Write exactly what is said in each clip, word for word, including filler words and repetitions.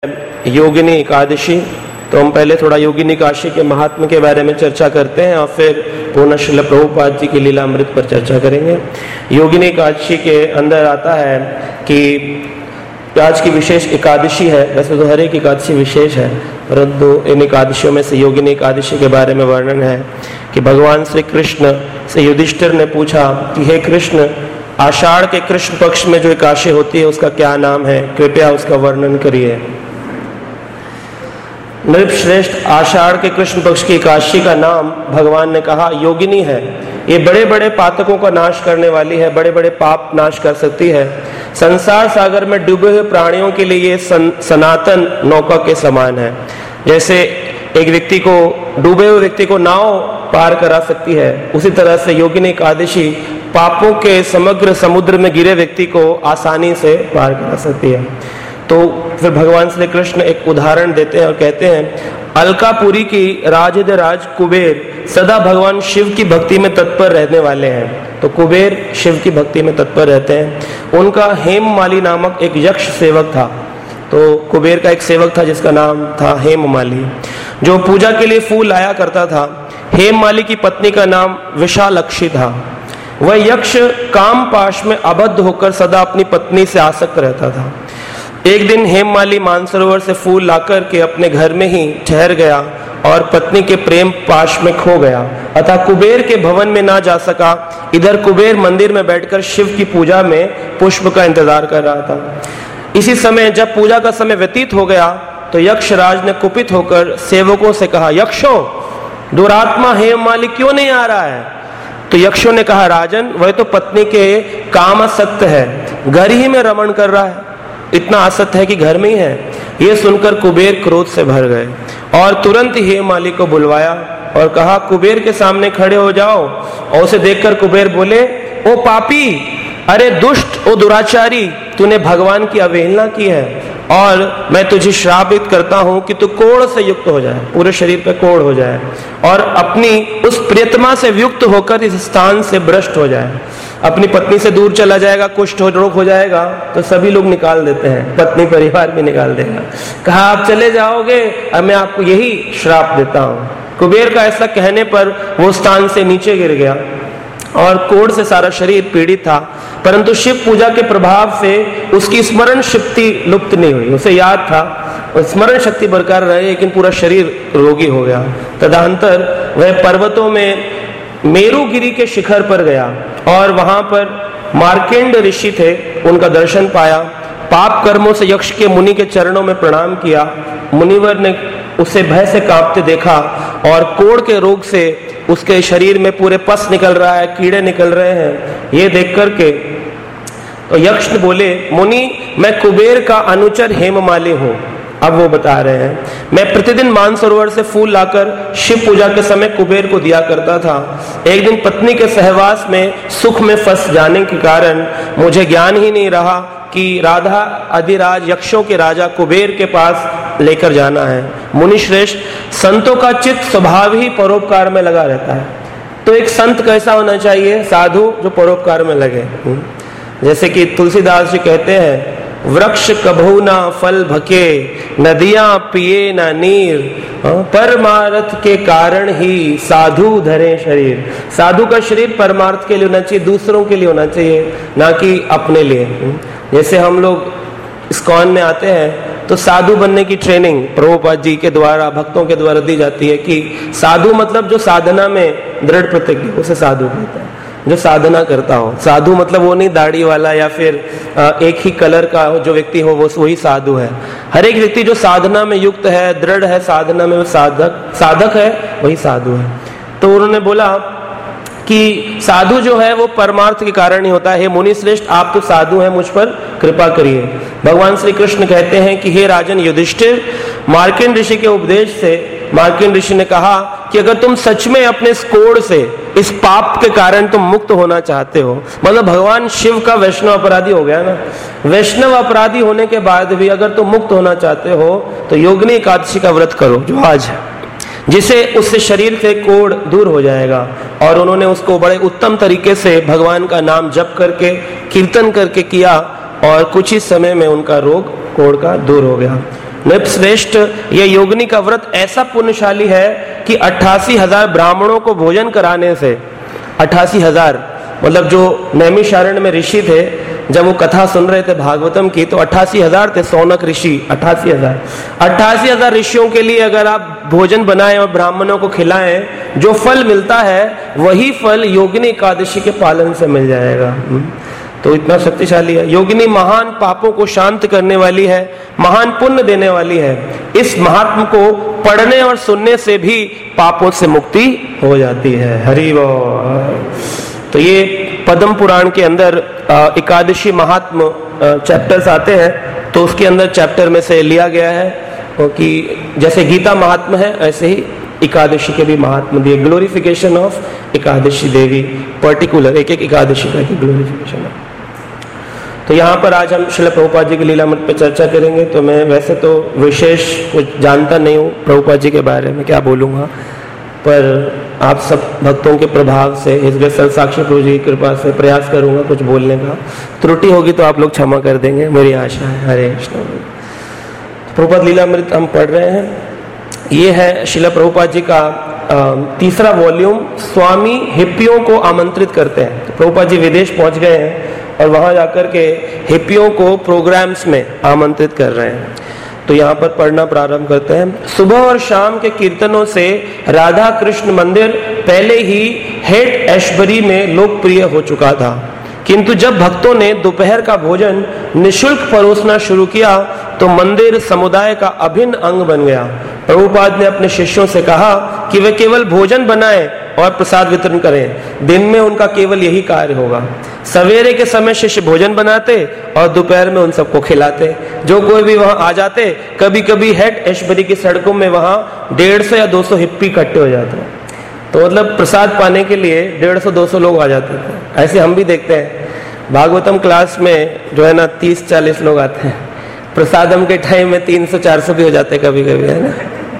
योगिनी एकादशी। तो हम पहले थोड़ा योगिनी एकादशी के महात्म्य के बारे में चर्चा करते हैं और फिर पूर्ण श्रील प्रभुपाद जी की लीलामृत पर चर्चा करेंगे। योगिनी एकादशी के अंदर आता है कि आज की विशेष एकादशी है। वैसे तो हर एक एकादशी विशेष है, परंतु इन एकादशियों में से योगिनी एकादशी के बारे में वर्णन है कि भगवान श्री कृष्ण से युधिष्ठिर ने पूछा कि हे कृष्ण, आषाढ़ के कृष्ण पक्ष में जो एकादशी होती है उसका क्या नाम है, कृपया उसका वर्णन करिए। नृपश्रेष्ठ, आषाढ़ के कृष्ण पक्ष की एकादशी का नाम भगवान ने कहा योगिनी है। ये बड़े बड़े पातकों का नाश करने वाली है, बड़े बड़े पाप नाश कर सकती है। संसार सागर में डूबे हुए प्राणियों के लिए ये सन, सनातन नौका के समान है। जैसे एक व्यक्ति को, डूबे हुए व्यक्ति को नाव पार करा सकती है, उसी तरह से योगिनी एकादशी पापों के समग्र समुद्र में गिरे व्यक्ति को आसानी से पार करा सकती है। तो फिर भगवान श्री कृष्ण एक उदाहरण देते हैं और कहते हैं, अलकापुरी की राजधिराज कुबेर सदा भगवान शिव की भक्ति में तत्पर रहने वाले हैं। तो कुबेर शिव की भक्ति में तत्पर रहते हैं। उनका हेममाली नामक एक यक्ष सेवक था। तो कुबेर का एक सेवक था जिसका नाम था हेममाली, जो पूजा के लिए फूल लाया करता था। हेममाली की पत्नी का नाम विशालक्षी था। वह यक्ष काम पाश में आबद्ध होकर सदा अपनी पत्नी से आसक्त रहता था। एक दिन हेममाली मानसरोवर से फूल लाकर के अपने घर में ही ठहर गया और पत्नी के प्रेम पाश में खो गया, अतः कुबेर के भवन में ना जा सका। इधर कुबेर मंदिर में बैठकर शिव की पूजा में पुष्प का इंतजार कर रहा था। इसी समय जब पूजा का समय व्यतीत हो गया तो यक्षराज ने कुपित होकर सेवकों से कहा, यक्षों, दुरात्मा हेममाली क्यों नहीं आ रहा है? तो यक्षों ने कहा, राजन, वह तो पत्नी के कामासक्त है, घर ही में रमण कर रहा है, इतना आसक्त है कि घर में ही है। यह सुनकर कुबेर क्रोध से भर गए और तुरंत ही हेममाली को बुलवाया और कहा, कुबेर के सामने खड़े हो जाओ। और उसे देखकर कुबेर बोले, ओ पापी, अरे दुष्ट, ओ दुराचारी, तूने भगवान की अवहेलना की है और मैं तुझे श्रापित करता हूं कि तू कोढ़ से युक्त हो जाए, पूरे शरीर पे कोढ़ हो जाए और अपनी उस प्रियतमा से युक्त होकर इस स्थान से भ्रष्ट हो जाए। अपनी पत्नी से दूर चला जाएगा, कुष्ठ रोग हो जाएगा तो सभी लोग निकाल देते हैं, पत्नी परिवार भी निकाल देगा। कहा, आप चले जाओगे, अब मैं आपको यही श्राप देता हूं। कुबेर का ऐसा कहने पर वो स्थान से नीचे गिर गया और कोढ़ से सारा शरीर पीड़ित था, परंतु शिव पूजा के प्रभाव से उसकी स्मरण शक्ति लुप्त नहीं हुई। उसे याद था, स्मरण शक्ति बरकरार रही, लेकिन पूरा शरीर रोगी हो गया। तदनंतर वह पर्वतों में मेरुगिरी के शिखर पर गया और वहां पर मार्केंड ऋषि थे, उनका दर्शन पाया। पाप कर्मों से यक्ष के मुनि के चरणों में प्रणाम किया। मुनिवर ने उसे भय से कांपते देखा और कोढ़ के रोग से उसके शरीर में पूरे पस निकल रहा है, कीड़े निकल रहे हैं। ये देख करके तो यक्ष ने बोले, मुनि, मैं कुबेर का अनुचर हेममाली हूं। अब वो बता रहे हैं, मैं प्रतिदिन मानसरोवर से फूल लाकर शिव पूजा के समय कुबेर को दिया करता था। एक दिन पत्नी के सहवास में सुख में फंस जाने के कारण मुझे ज्ञान ही नहीं रहा कि राधा अधिराज यक्षों के राजा कुबेर के पास लेकर जाना है। मुनि श्रेष्ठ, संतों का चित्त स्वभाव ही परोपकार में लगा रहता है। तो एक संत कैसा होना चाहिए? साधु जो परोपकार में लगे। जैसे कि तुलसीदास जी कहते हैं, वृक्ष कभू ना फल भके, नदियां पिए ना नीर, परमार्थ के कारण ही साधु धरे शरीर। साधु का शरीर परमार्थ के लिए होना चाहिए, दूसरों के लिए होना चाहिए, ना कि अपने लिए। जैसे हम लोग इस्कॉन में आते हैं तो साधु बनने की ट्रेनिंग प्रभुपाद जी के द्वारा, भक्तों के द्वारा दी जाती है कि साधु मतलब जो साधना में दृढ़ प्रतिज्ञ, उसे साधु कहते हैं, जो साधना करता हो। साधु मतलब वो नहीं दाढ़ी वाला या फिर एक ही कलर का जो व्यक्ति हो वो वही साधु है। हर एक व्यक्ति जो साधना में युक्त है, दृढ़ है साधना में, वो साधक साधक है, वही साधु है। तो उन्होंने बोला कि साधु जो है वो परमार्थ के कारण ही होता है। मुनि श्रेष्ठ, आप तो साधु हैं, मुझ पर कृपा करिए। भगवान श्री कृष्ण कहते हैं कि हे राजन युधिष्ठिर, मार्केंड ऋषि के उपदेश से मार्केंड ऋषि ने कहा कि अगर तुम सच में अपने इस कोढ़ से, इस पाप के कारण तुम मुक्त होना चाहते हो, मतलब भगवान शिव का वैष्णव अपराधी हो गया ना, वैष्णव अपराधी होने के बाद भी अगर तुम मुक्त होना चाहते हो तो योगिनी एकादशी का व्रत करो जो आज है, जिसे उससे शरीर से कोढ़ दूर हो जाएगा। और उन्होंने उसको बड़े उत्तम तरीके से भगवान का नाम जप करके, कीर्तन करके किया और कुछ ही समय में उनका रोग कोढ़ का दूर हो गया। नृपश्रेष्ठ, ये योगिनी का व्रत ऐसा पुण्यशाली है कि अट्ठासी हजार ब्राह्मणों को भोजन कराने से, अट्ठासी हजार मतलब जो नैमिषारण्य में ऋषि थे, जब वो कथा सुन रहे थे भागवतम की, तो अट्ठासी हजार थे सौनक ऋषि, अट्ठासी हजार अट्ठासी हजार ऋषियों के लिए अगर आप भोजन बनाएं और ब्राह्मणों को खिलाएं, जो फल मिलता है वही फल योगिनी एकादशी के पालन से मिल जाएगा। तो इतना शक्तिशाली है। योगिनी महान पापों को शांत करने वाली है, महान पुण्य देने वाली है। इस महात्म को पढ़ने और सुनने से भी पापों से मुक्ति हो जाती है। हरि बोल। तो ये पद्म पुराण के अंदर एकादशी महात्म चैप्टर्स आते हैं, तो उसके अंदर चैप्टर में से लिया गया है, क्योंकि जैसे गीता महात्म है ऐसे ही एकादशी के भी महात्म दिए। Glorification of Ekadashi Devi, particular एक एक एकादशी का ग्लोरिफिकेशन है। तो यहाँ पर आज हम श्रील प्रभुपाद जी की लीलामृत पे चर्चा करेंगे। तो मैं वैसे तो विशेष कुछ जानता नहीं हूँ प्रभुपाद जी के बारे में, क्या बोलूँगा, पर आप सब भक्तों के प्रभाव से, इस साक्षी प्रभु जी की कृपा से प्रयास करूंगा कुछ बोलने का। त्रुटि होगी तो आप लोग क्षमा कर देंगे, मेरी आशा है। हरे कृष्ण। प्रभुपाद लीलामृत हम पढ़ रहे हैं। ये है श्रील प्रभुपाद जी का तीसरा वॉल्यूम। स्वामी हिप्पियों को आमंत्रित करते हैं। तो प्रभुपाद जी विदेश पहुंच गए हैं और वहां जाकर के हिप्पियों को प्रोग्राम्स में आमंत्रित कर रहे हैं। तो यहाँ पर पढ़ना प्रारंभ करते हैं। सुबह और शाम के कीर्तनों से राधा कृष्ण मंदिर पहले ही हेट एशबरी में लोकप्रिय हो चुका था, किंतु जब भक्तों ने दोपहर का भोजन निशुल्क परोसना शुरू किया तो मंदिर समुदाय का अभिन्न अंग बन गया। प्रभुपाद ने अपने शिष्यों से कहा कि वे केवल भोजन बनाएं और प्रसाद वितरण करें। दिन में उनका केवल यही कार्य होगा। सवेरे के समय शिष्य भोजन बनाते और दोपहर में उन सबको खिलाते। जो कोई भी वहां आ जाते, कभी कभी हेट एशबरी की सड़कों में वहां डेढ़ सौ या दो सौ हिप्पी इकट्ठे हो जाते हैं। तो मतलब प्रसाद पाने के लिए डेढ़ सौ दो सौ लोग आ जाते थे। ऐसे हम भी देखते हैं भागवतम क्लास में जो है ना तीस चालीस लोग आते हैं। प्रसादम के टाइम में तीन सौ चार सौ भी हो जाते हैं कभी कभी, है ना।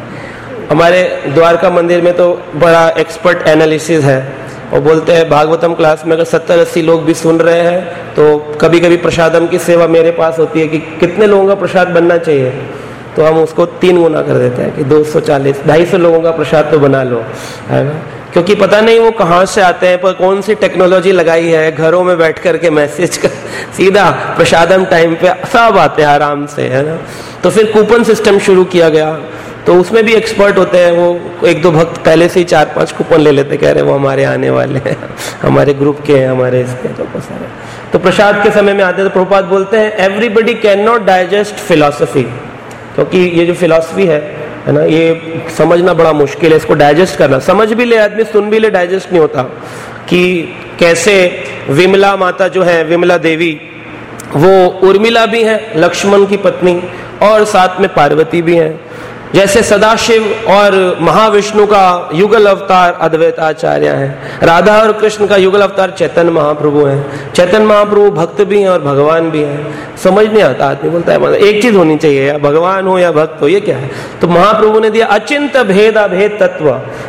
हमारे द्वारका मंदिर में तो बड़ा एक्सपर्ट एनालिसिस है, और बोलते हैं भागवतम क्लास में अगर सत्तर अस्सी लोग भी सुन रहे हैं तो कभी कभी प्रसादम की सेवा मेरे पास होती है कि कितने लोगों का प्रसाद बनना चाहिए, तो हम उसको तीन गुना कर देते हैं कि दो सौ चालीस ढाई सौ लोगों का प्रसाद तो बना लो, है ना। क्योंकि पता नहीं वो कहाँ से आते हैं, पर कौन सी टेक्नोलॉजी लगाई है, घरों में बैठ करके मैसेज कर सीधा प्रसादम टाइम पे सब आते हैं आराम से, है ना। तो फिर कूपन सिस्टम शुरू किया गया, तो उसमें भी एक्सपर्ट होते हैं। वो एक दो भक्त पहले से ही चार पांच कूपन ले लेते, कह रहे वो हमारे आने वाले हैं, हमारे ग्रुप के हैं, हमारे इसके तो सारे। तो प्रसाद के समय में आते हैं तो प्रभुपाद बोलते हैं everybody can not digest philosophy, क्योंकि ये जो फिलॉसफी है है ना, ये समझना बड़ा मुश्किल है। इसको डाइजेस्ट करना, समझ भी ले आदमी, सुन भी ले, डाइजेस्ट नहीं होता कि कैसे विमला माता जो है, विमला देवी, वो उर्मिला भी है लक्ष्मण की पत्नी, और साथ में पार्वती भी है। जैसे सदाशिव और महाविष्णु का युगल अवतार अद्वैत आचार्य हैं, राधा और कृष्ण का युगल अवतार चैतन्य महाप्रभु हैं। चैतन्य महाप्रभु भक्त भी हैं और भगवान भी हैं। समझ नहीं आता, आदमी बोलता है मतलब एक चीज होनी चाहिए, या भगवान हो या भक्त हो, ये क्या है। तो महाप्रभु ने दिया अचिंत भेद अभेद तत्व।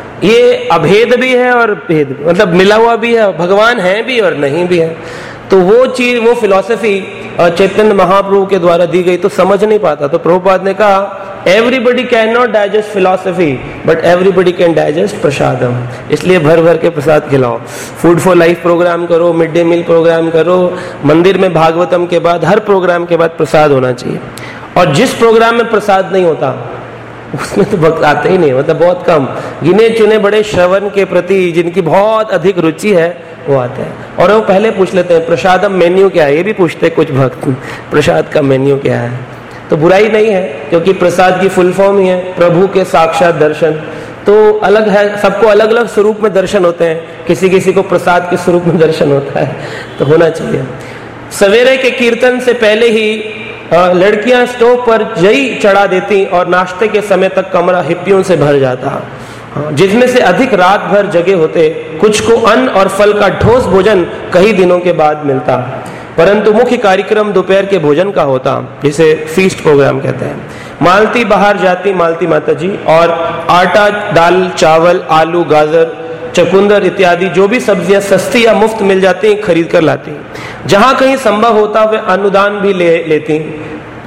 ये अभेद भी है और भेद मतलब मिला हुआ भी है, भगवान है भी और नहीं भी है। तो वो चीज, वो फिलॉसफी चैतन्य महाप्रभु के द्वारा दी गई, तो समझ नहीं पाता। तो प्रभुपाद ने कहा everybody can not digest philosophy but everybody can digest prasadam. इसलिए भर भर के प्रसाद खिलाओ। फूड फॉर लाइफ प्रोग्राम करो, मिड डे मील प्रोग्राम करो, मंदिर में भागवतम के बाद हर प्रोग्राम के बाद प्रसाद होना चाहिए। और जिस प्रोग्राम में प्रसाद नहीं होता उसमें तो भक्त आते ही नहीं, मतलब बहुत कम, गिने चुने बड़े श्रवण के प्रति जिनकी बहुत अधिक रुचि है वो आते हैं। और वो पहले पूछ लेते हैं प्रसादम मेन्यू क्या है, ये भी पूछते हैं कुछ भक्त, प्रसाद का मेन्यू क्या है। तो बुराई नहीं है, क्योंकि प्रसाद की फुल फॉर्म ही है प्रभु के साक्षात दर्शन। तो अलग है, सबको अलग अलग स्वरूप में दर्शन होते हैं, किसी किसी को प्रसाद के स्वरूप में दर्शन होता है, तो होना चाहिए। सवेरे के कीर्तन से पहले ही लड़कियां स्टोव पर जई चढ़ा देती और नाश्ते के समय तक कमरा हिप्पियों से भर जाता, जिसमें से अधिक रात भर जगे होते। कुछ को अन्न और फल का ठोस भोजन कई दिनों के बाद मिलता, परंतु मुख्य कार्यक्रम दोपहर के भोजन का होता, जिसे फीस्ट प्रोग्राम कहते हैं। मालती बाहर जाती, मालती माता जी, और आटा, दाल, चावल, आलू, गाजर, चकुंदर इत्यादि जो भी सब्जियां सस्ती या मुफ्त मिल जाती खरीद कर लाती। जहां कहीं संभव होता वे अनुदान भी ले लेती।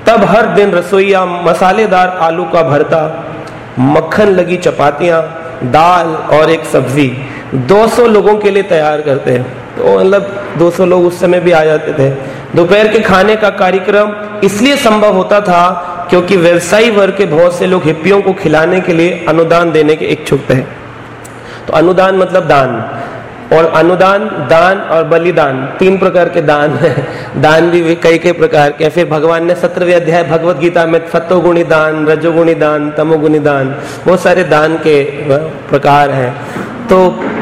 तब हर दिन रसोईया मसालेदार आलू का भरता, मक्खन लगी चपातियां, दाल और एक सब्जी दो सौ लोगों के लिए तैयार करते हैं। तो मतलब दो सौ लोग उस समय भी आ जाते थे। दोपहर के खाने का कार्यक्रम इसलिए संभव होता था क्योंकि व्यवसायी वर्ग के बहुत से लोग हिप्पियों को खिलाने के लिए अनुदान देने के इच्छुक थे। तो अनुदान मतलब दान, और अनुदान, दान और बलिदान, तीन प्रकार के दान है। दान भी कई कई प्रकार के। फिर भगवान ने सत्रहवें अध्याय भगवत गीता में सत्वगुणी दान, रजोगुणी दान, तमोगुणी दान, बहुत सारे दान के प्रकार हैं। तो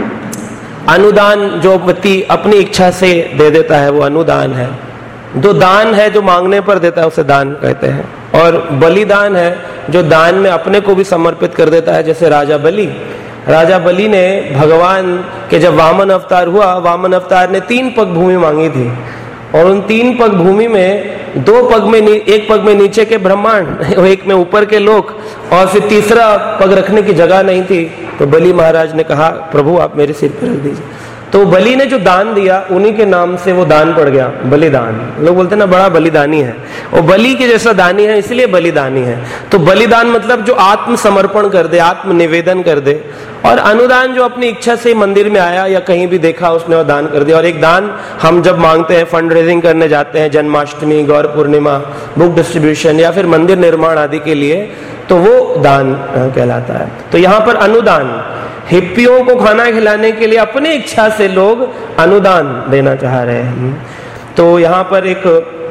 अनुदान जो व्यक्ति अपनी इच्छा से दे देता है वो अनुदान है। जो दान है जो मांगने पर देता है उसे दान कहते हैं। और बलिदान है जो दान में अपने को भी समर्पित कर देता है, जैसे राजा बलि। राजा बलि ने भगवान के जब वामन अवतार हुआ, वामन अवतार ने तीन पग भूमि मांगी थी, और उन तीन पग भूमि में दो पग में, एक पग में नीचे के ब्रह्मांड, एक में ऊपर के लोक, और फिर तीसरा पग रखने की जगह नहीं थी। तो बलि महाराज ने कहा प्रभु आप मेरे सिर पर रख दीजिए। तो बलि ने जो दान दिया उन्हीं के नाम से वो दान पड़ गया, बलिदान। लोग बोलते हैं ना बड़ा बलिदानी है, वो बलि के जैसा दानी है इसलिए बलिदानी है। तो बलिदान मतलब जो आत्मसमर्पण कर दे, आत्म निवेदन कर दे। और अनुदान जो अपनी इच्छा से मंदिर में आया या कहीं भी देखा उसने वो दान कर दिया। और एक दान हम जब मांगते हैं, फंड रेजिंग करने जाते हैं, जन्माष्टमी, गौर पूर्णिमा, बुक डिस्ट्रीब्यूशन या फिर मंदिर निर्माण आदि के लिए, तो वो दान कहलाता है। तो यहाँ पर अनुदान, हिप्पियों को खाना खिलाने के लिए अपनी इच्छा से लोग अनुदान देना चाह रहे हैं। तो यहाँ पर एक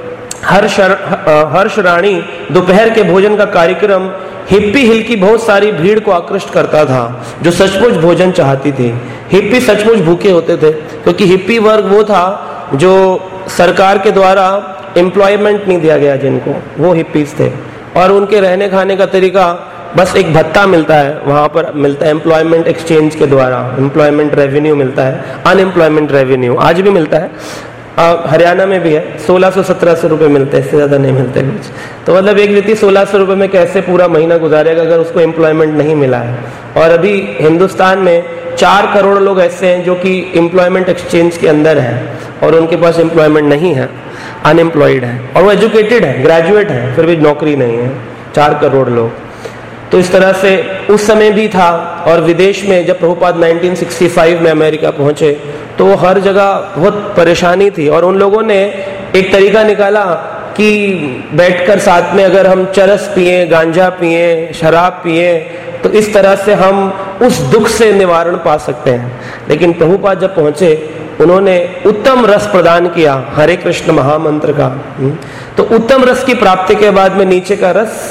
हर्ष हर्ष राणी दोपहर के भोजन का कार्यक्रम हिप्पी हिल की बहुत सारी भीड़ को आकृष्ट करता था जो सचमुच भोजन चाहती थी। हिप्पी सचमुच भूखे होते थे क्योंकि हिप्पी वर्ग वो था जो सरकार के द्वारा एम्प्लॉयमेंट नहीं दिया गया जिनको, वो हिप्पीज थे। और उनके रहने खाने का तरीका बस एक भत्ता मिलता है, वहां पर मिलता है एम्प्लॉयमेंट एक्सचेंज के द्वारा, एम्प्लॉयमेंट रेवेन्यू मिलता है, अनएम्प्लॉयमेंट रेवेन्यू आज भी मिलता है, हरियाणा में भी है, सोलह सौ सत्रह सौ रुपए मिलते हैं, इससे ज्यादा नहीं मिलते कुछ। तो मतलब एक व्यक्ति सोलह सौ रुपए में कैसे पूरा महीना गुजारेगा अगर उसको एम्प्लॉयमेंट नहीं मिला है। और अभी हिंदुस्तान में चार करोड़ लोग ऐसे हैं जो कि एम्प्लॉयमेंट एक्सचेंज के अंदर है और उनके पास एम्प्लॉयमेंट नहीं है, अनएम्प्लॉयड है, और वो एजुकेटेड है, ग्रेजुएट है, फिर भी नौकरी नहीं है, चार करोड़ लोग। तो इस तरह से उस समय भी था। और विदेश में जब प्रभुपाद उन्नीस सौ पैंसठ में अमेरिका पहुंचे तो हर जगह बहुत परेशानी थी, और उन लोगों ने एक तरीका निकाला कि बैठकर साथ में अगर हम चरस पिए, गांजा पिए, शराब पिए, तो इस तरह से हम उस दुख से निवारण पा सकते हैं। लेकिन प्रभुपाद जब पहुंचे उन्होंने उत्तम रस प्रदान किया, हरे कृष्ण महामंत्र का। तो उत्तम रस की प्राप्ति के बाद में नीचे का रस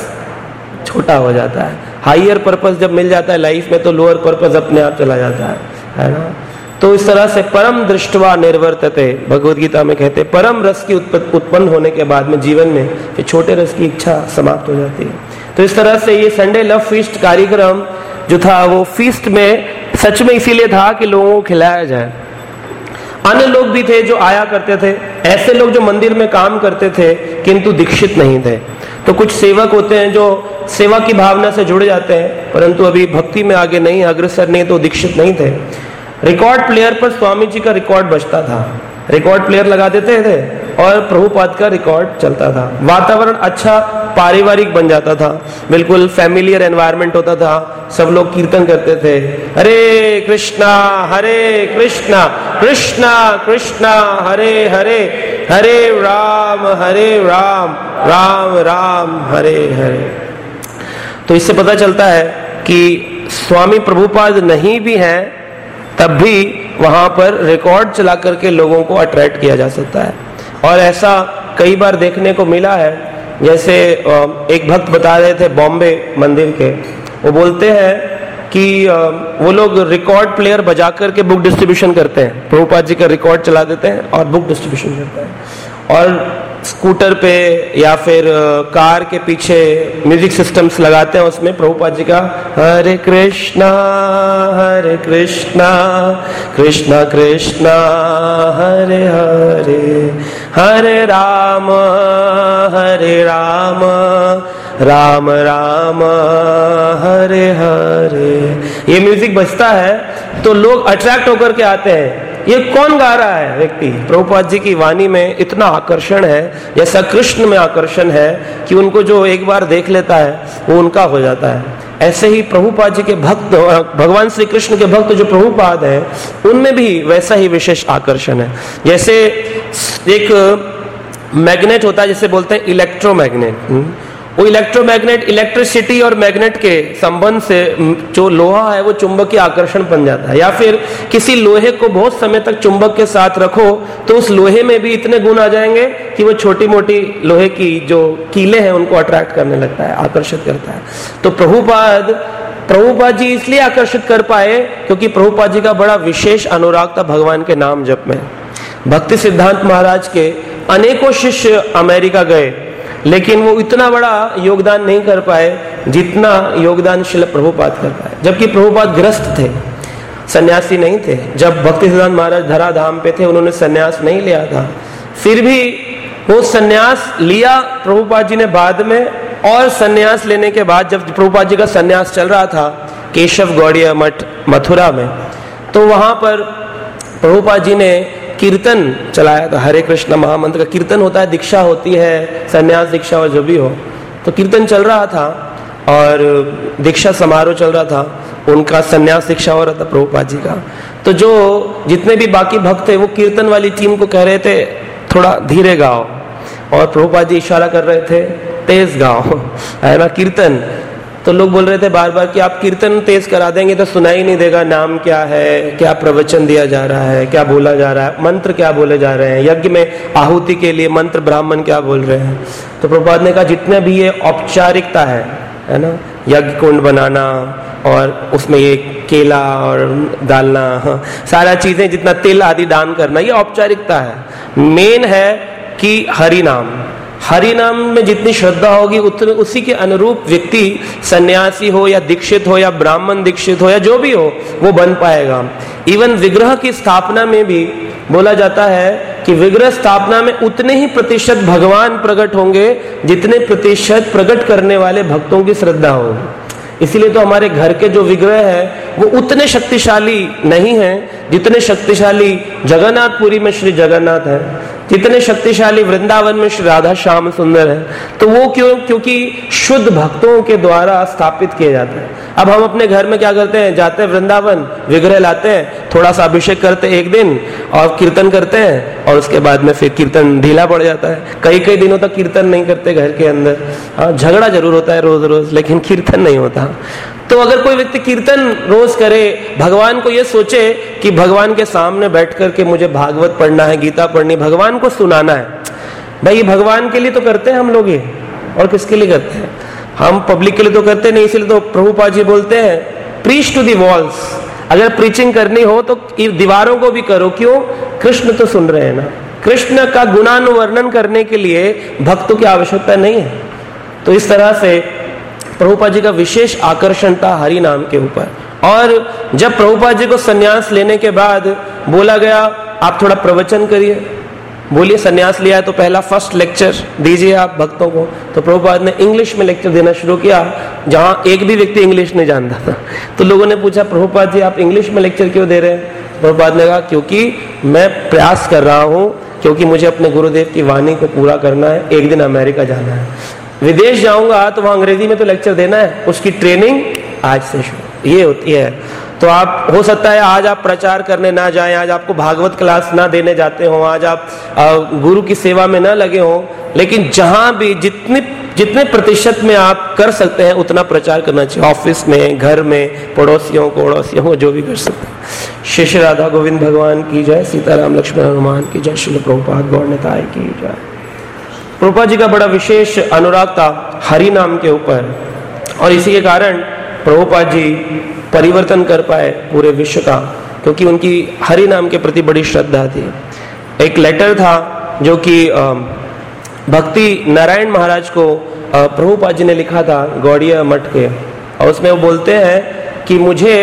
छोटा हो जाता है। हायर पर्पस जब मिल जाता है लाइफ में तो लोअर पर्पस अपने आप चला जाता है, है ना। तो इस तरह से परम दृष्टवा निर्वर्तते, भगवद गीता में कहते परम रस की उत्पन्न होने के बाद में जीवन में फिर छोटे रस की इच्छा समाप्त हो जाती है। तो इस तरह से ये संडे लव फीस्ट कार्यक्रम जो था वो फीस्ट में सच में इसीलिए था कि लोगों को खिलाया जाए। अन्य लोग भी थे जो आया करते थे, ऐसे लोग जो मंदिर में काम करते थे किंतु दीक्षित नहीं थे। तो कुछ सेवक होते हैं जो सेवा की भावना से जुड़ जाते हैं परंतु अभी भक्ति में आगे नहीं, अग्रसर नहीं, तो दीक्षित नहीं थे। रिकॉर्ड प्लेयर पर स्वामी जी का रिकॉर्ड बजता था, रिकॉर्ड प्लेयर लगा देते थे और प्रभुपाद का रिकॉर्ड चलता था। वातावरण अच्छा पारिवारिक बन जाता था, बिल्कुल फैमिलियर एनवायरनमेंट होता था, सब लोग कीर्तन करते थे, हरे कृष्णा हरे कृष्णा कृष्णा कृष्णा हरे हरे, हरे राम हरे राम राम राम हरे हरे। तो इससे पता चलता है कि स्वामी प्रभुपाद नहीं भी हैं तब भी वहां पर रिकॉर्ड चला करके लोगों को अट्रैक्ट किया जा सकता है। और ऐसा कई बार देखने को मिला है। जैसे एक भक्त बता रहे थे बॉम्बे मंदिर के, वो बोलते हैं कि वो लोग रिकॉर्ड प्लेयर बजा करके बुक डिस्ट्रीब्यूशन करते हैं, प्रभुपाद जी का रिकॉर्ड चला देते हैं और बुक डिस्ट्रीब्यूशन करते हैं। और स्कूटर पे या फिर कार के पीछे म्यूजिक सिस्टम्स लगाते हैं, उसमें प्रभुपाद जी का हरे कृष्णा हरे कृष्णा कृष्णा कृष्णा हरे हरे, हरे राम हरे राम राम राम हरे हरे। ये म्यूजिक बजता है तो लोग अट्रैक्ट होकर के आते हैं ये कौन गा रहा है व्यक्ति? प्रभुपाद जी की वाणी में इतना आकर्षण है, जैसा कृष्ण में आकर्षण है कि उनको जो एक बार देख लेता है वो उनका हो जाता है। ऐसे ही प्रभुपाद जी के भक्त, भगवान श्री कृष्ण के भक्त जो प्रभुपाद हैं, उनमें भी वैसा ही विशेष आकर्षण है। जैसे एक मैग्नेट होता है, जिसे बोलते हैं इलेक्ट्रोमैग्नेट, वो इलेक्ट्रोमैग्नेट इलेक्ट्रिसिटी और मैग्नेट के संबंध से जो लोहा है वो चुंबकीय आकर्षण बन जाता है। या फिर किसी लोहे को बहुत समय तक चुंबक के साथ रखो तो उस लोहे में भी इतने गुण आ जाएंगे कि वो छोटी मोटी लोहे की जो कीले हैं उनको अट्रैक्ट करने लगता है, आकर्षित करता है। तो प्रभुपाद प्रभुपाद जी इसलिए आकर्षित कर पाए क्योंकि प्रभुपाद जी का बड़ा विशेष अनुराग था भगवान के नाम जप में। भक्ति सिद्धांत महाराज के अनेकों शिष्य अमेरिका गए, लेकिन वो इतना बड़ा योगदान नहीं कर पाए जितना योगदान श्रील प्रभुपाद कर पाए। जबकि प्रभुपाद गृहस्थ थे, सन्यासी नहीं थे। जब भक्ति सिद्धांत महाराज धराधाम पे थे उन्होंने सन्यास नहीं लिया था, फिर भी वो सन्यास लिया प्रभुपाद जी ने बाद में। और सन्यास लेने के बाद जब प्रभुपाद जी का सन्यास चल रहा था केशव गौड़िया मठ मथुरा में, तो वहां पर प्रभुपाद जी ने कीर्तन चलाया था। हरे कृष्ण महामंत्र का कीर्तन होता है, दीक्षा होती है, सन्यास दीक्षा और जो भी हो, तो कीर्तन चल रहा था और दीक्षा समारोह चल रहा था, उनका सन्यास दीक्षा हो रहा था प्रभुपाद जी का। तो जो जितने भी बाकी भक्त थे वो कीर्तन वाली टीम को कह रहे थे थोड़ा धीरे गाओ, और प्रभुपाद जी इशारा कर रहे थे तेज गाओ, है ना कीर्तन। तो लोग बोल रहे थे बार बार कि आप कीर्तन तेज करा देंगे तो सुनाई नहीं देगा, नाम क्या है, क्या प्रवचन दिया जा रहा है, क्या बोला जा रहा है, मंत्र क्या बोले जा रहे हैं, यज्ञ में आहुति के लिए मंत्र ब्राह्मण क्या बोल रहे हैं। तो प्रभुपाद ने कहा जितने भी ये औपचारिकता है है ना, यज्ञ कुंड बनाना और उसमें ये केला और डालना, हाँ, सारा चीजें जितना तिल आदि दान करना, ये औपचारिकता है। मेन है कि हरि नाम, हरि नाम में जितनी श्रद्धा होगी उतने उसी के अनुरूप व्यक्ति सन्यासी हो या दीक्षित हो या ब्राह्मण दीक्षित हो या जो भी हो वो बन पाएगा। इवन विग्रह की स्थापना में भी बोला जाता है कि विग्रह स्थापना में उतने ही प्रतिशत भगवान प्रकट होंगे जितने प्रतिशत प्रकट करने वाले भक्तों की श्रद्धा होगी। इसीलिए तो हमारे घर के जो विग्रह है वो उतने शक्तिशाली नहीं है जितने शक्तिशाली जगन्नाथपुरी में श्री जगन्नाथ है, जितने शक्तिशाली वृंदावन में श्री राधा श्याम सुंदर है। तो वो क्यों? क्योंकि शुद्ध भक्तों के द्वारा स्थापित किए जाते हैं। अब हम अपने घर में क्या करते हैं, जाते हैं वृंदावन, विग्रह लाते हैं, थोड़ा सा अभिषेक करते हैं एक दिन और कीर्तन करते हैं, और उसके बाद में फिर कीर्तन ढीला पड़ जाता है। कई कई दिनों तक कीर्तन नहीं करते घर के अंदर। हाँ, झगड़ा जरूर होता है रोज रोज, लेकिन कीर्तन नहीं होता। तो अगर कोई व्यक्ति कीर्तन रोज करे, भगवान को ये सोचे कि भगवान के सामने बैठ करके मुझे भागवत पढ़ना है, गीता पढ़नी, भगवान को सुनाना है, भाई ये भगवान के लिए तो करते हैं हम लोग, ये और किसके लिए करते हैं? हम पब्लिक के लिए तो करते नहीं। इसलिए तो प्रभुपाद जी बोलते हैं प्रीच टू दी वॉल्स। अगर प्रीचिंग करनी हो तो दीवारों को भी करो। क्यों? कृष्ण तो सुन रहे हैं ना। कृष्ण का गुणानुवर्णन करने के लिए भक्तों की आवश्यकता नहीं है। तो इस तरह से प्रभुपाद जी का विशेष आकर्षण था हरि नाम के ऊपर। और जब प्रभुपाद जी को सन्यास लेने के बाद बोला गया आप थोड़ा प्रवचन करिए, बोलिए सन्यास लिया है तो पहला फर्स्ट लेक्चर दीजिए आप भक्तों को। तो प्रभुपाद ने इंग्लिश में लेक्चर देना शुरू किया, जहां एक भी व्यक्ति इंग्लिश नहीं जानता था। तो लोगों ने पूछा प्रभुपाद जी आप इंग्लिश में लेक्चर क्यों दे रहे हैं? प्रभुपाद ने कहा क्योंकि मैं प्रयास कर रहा हूं, क्योंकि मुझे अपने गुरुदेव की वाणी को पूरा करना है, एक दिन अमेरिका जाना है, विदेश जाऊंगा तो वहां अंग्रेजी में तो लेक्चर देना है, उसकी ट्रेनिंग आज से शुरू ये होती है। तो आप हो सकता है आज आप प्रचार करने ना जाएं, आज आपको भागवत क्लास ना देने जाते हो, आज आप गुरु की सेवा में ना लगे हो, लेकिन जहां भी जितने जितने प्रतिशत में आप कर सकते हैं उतना प्रचार करना चाहिए। ऑफिस में, घर में, पड़ोसियों को पड़ोसियों को जो भी कर सकते हैं। श्री श्री राधा गोविंद भगवान की जय, सीताराम लक्ष्मण हनुमान की जय, श्रील प्रभुपाद गौर निताय की जय। प्रभुपाद जी का बड़ा विशेष अनुराग था हरि नाम के ऊपर, और इसी के कारण प्रभुपाद जी परिवर्तन कर पाए पूरे विश्व का, क्योंकि उनकी हरि नाम के प्रति बड़ी श्रद्धा थी। एक लेटर था जो कि भक्ति नारायण महाराज को प्रभुपाद जी ने लिखा था गौड़िया मठ के, और उसमें वो बोलते हैं कि मुझे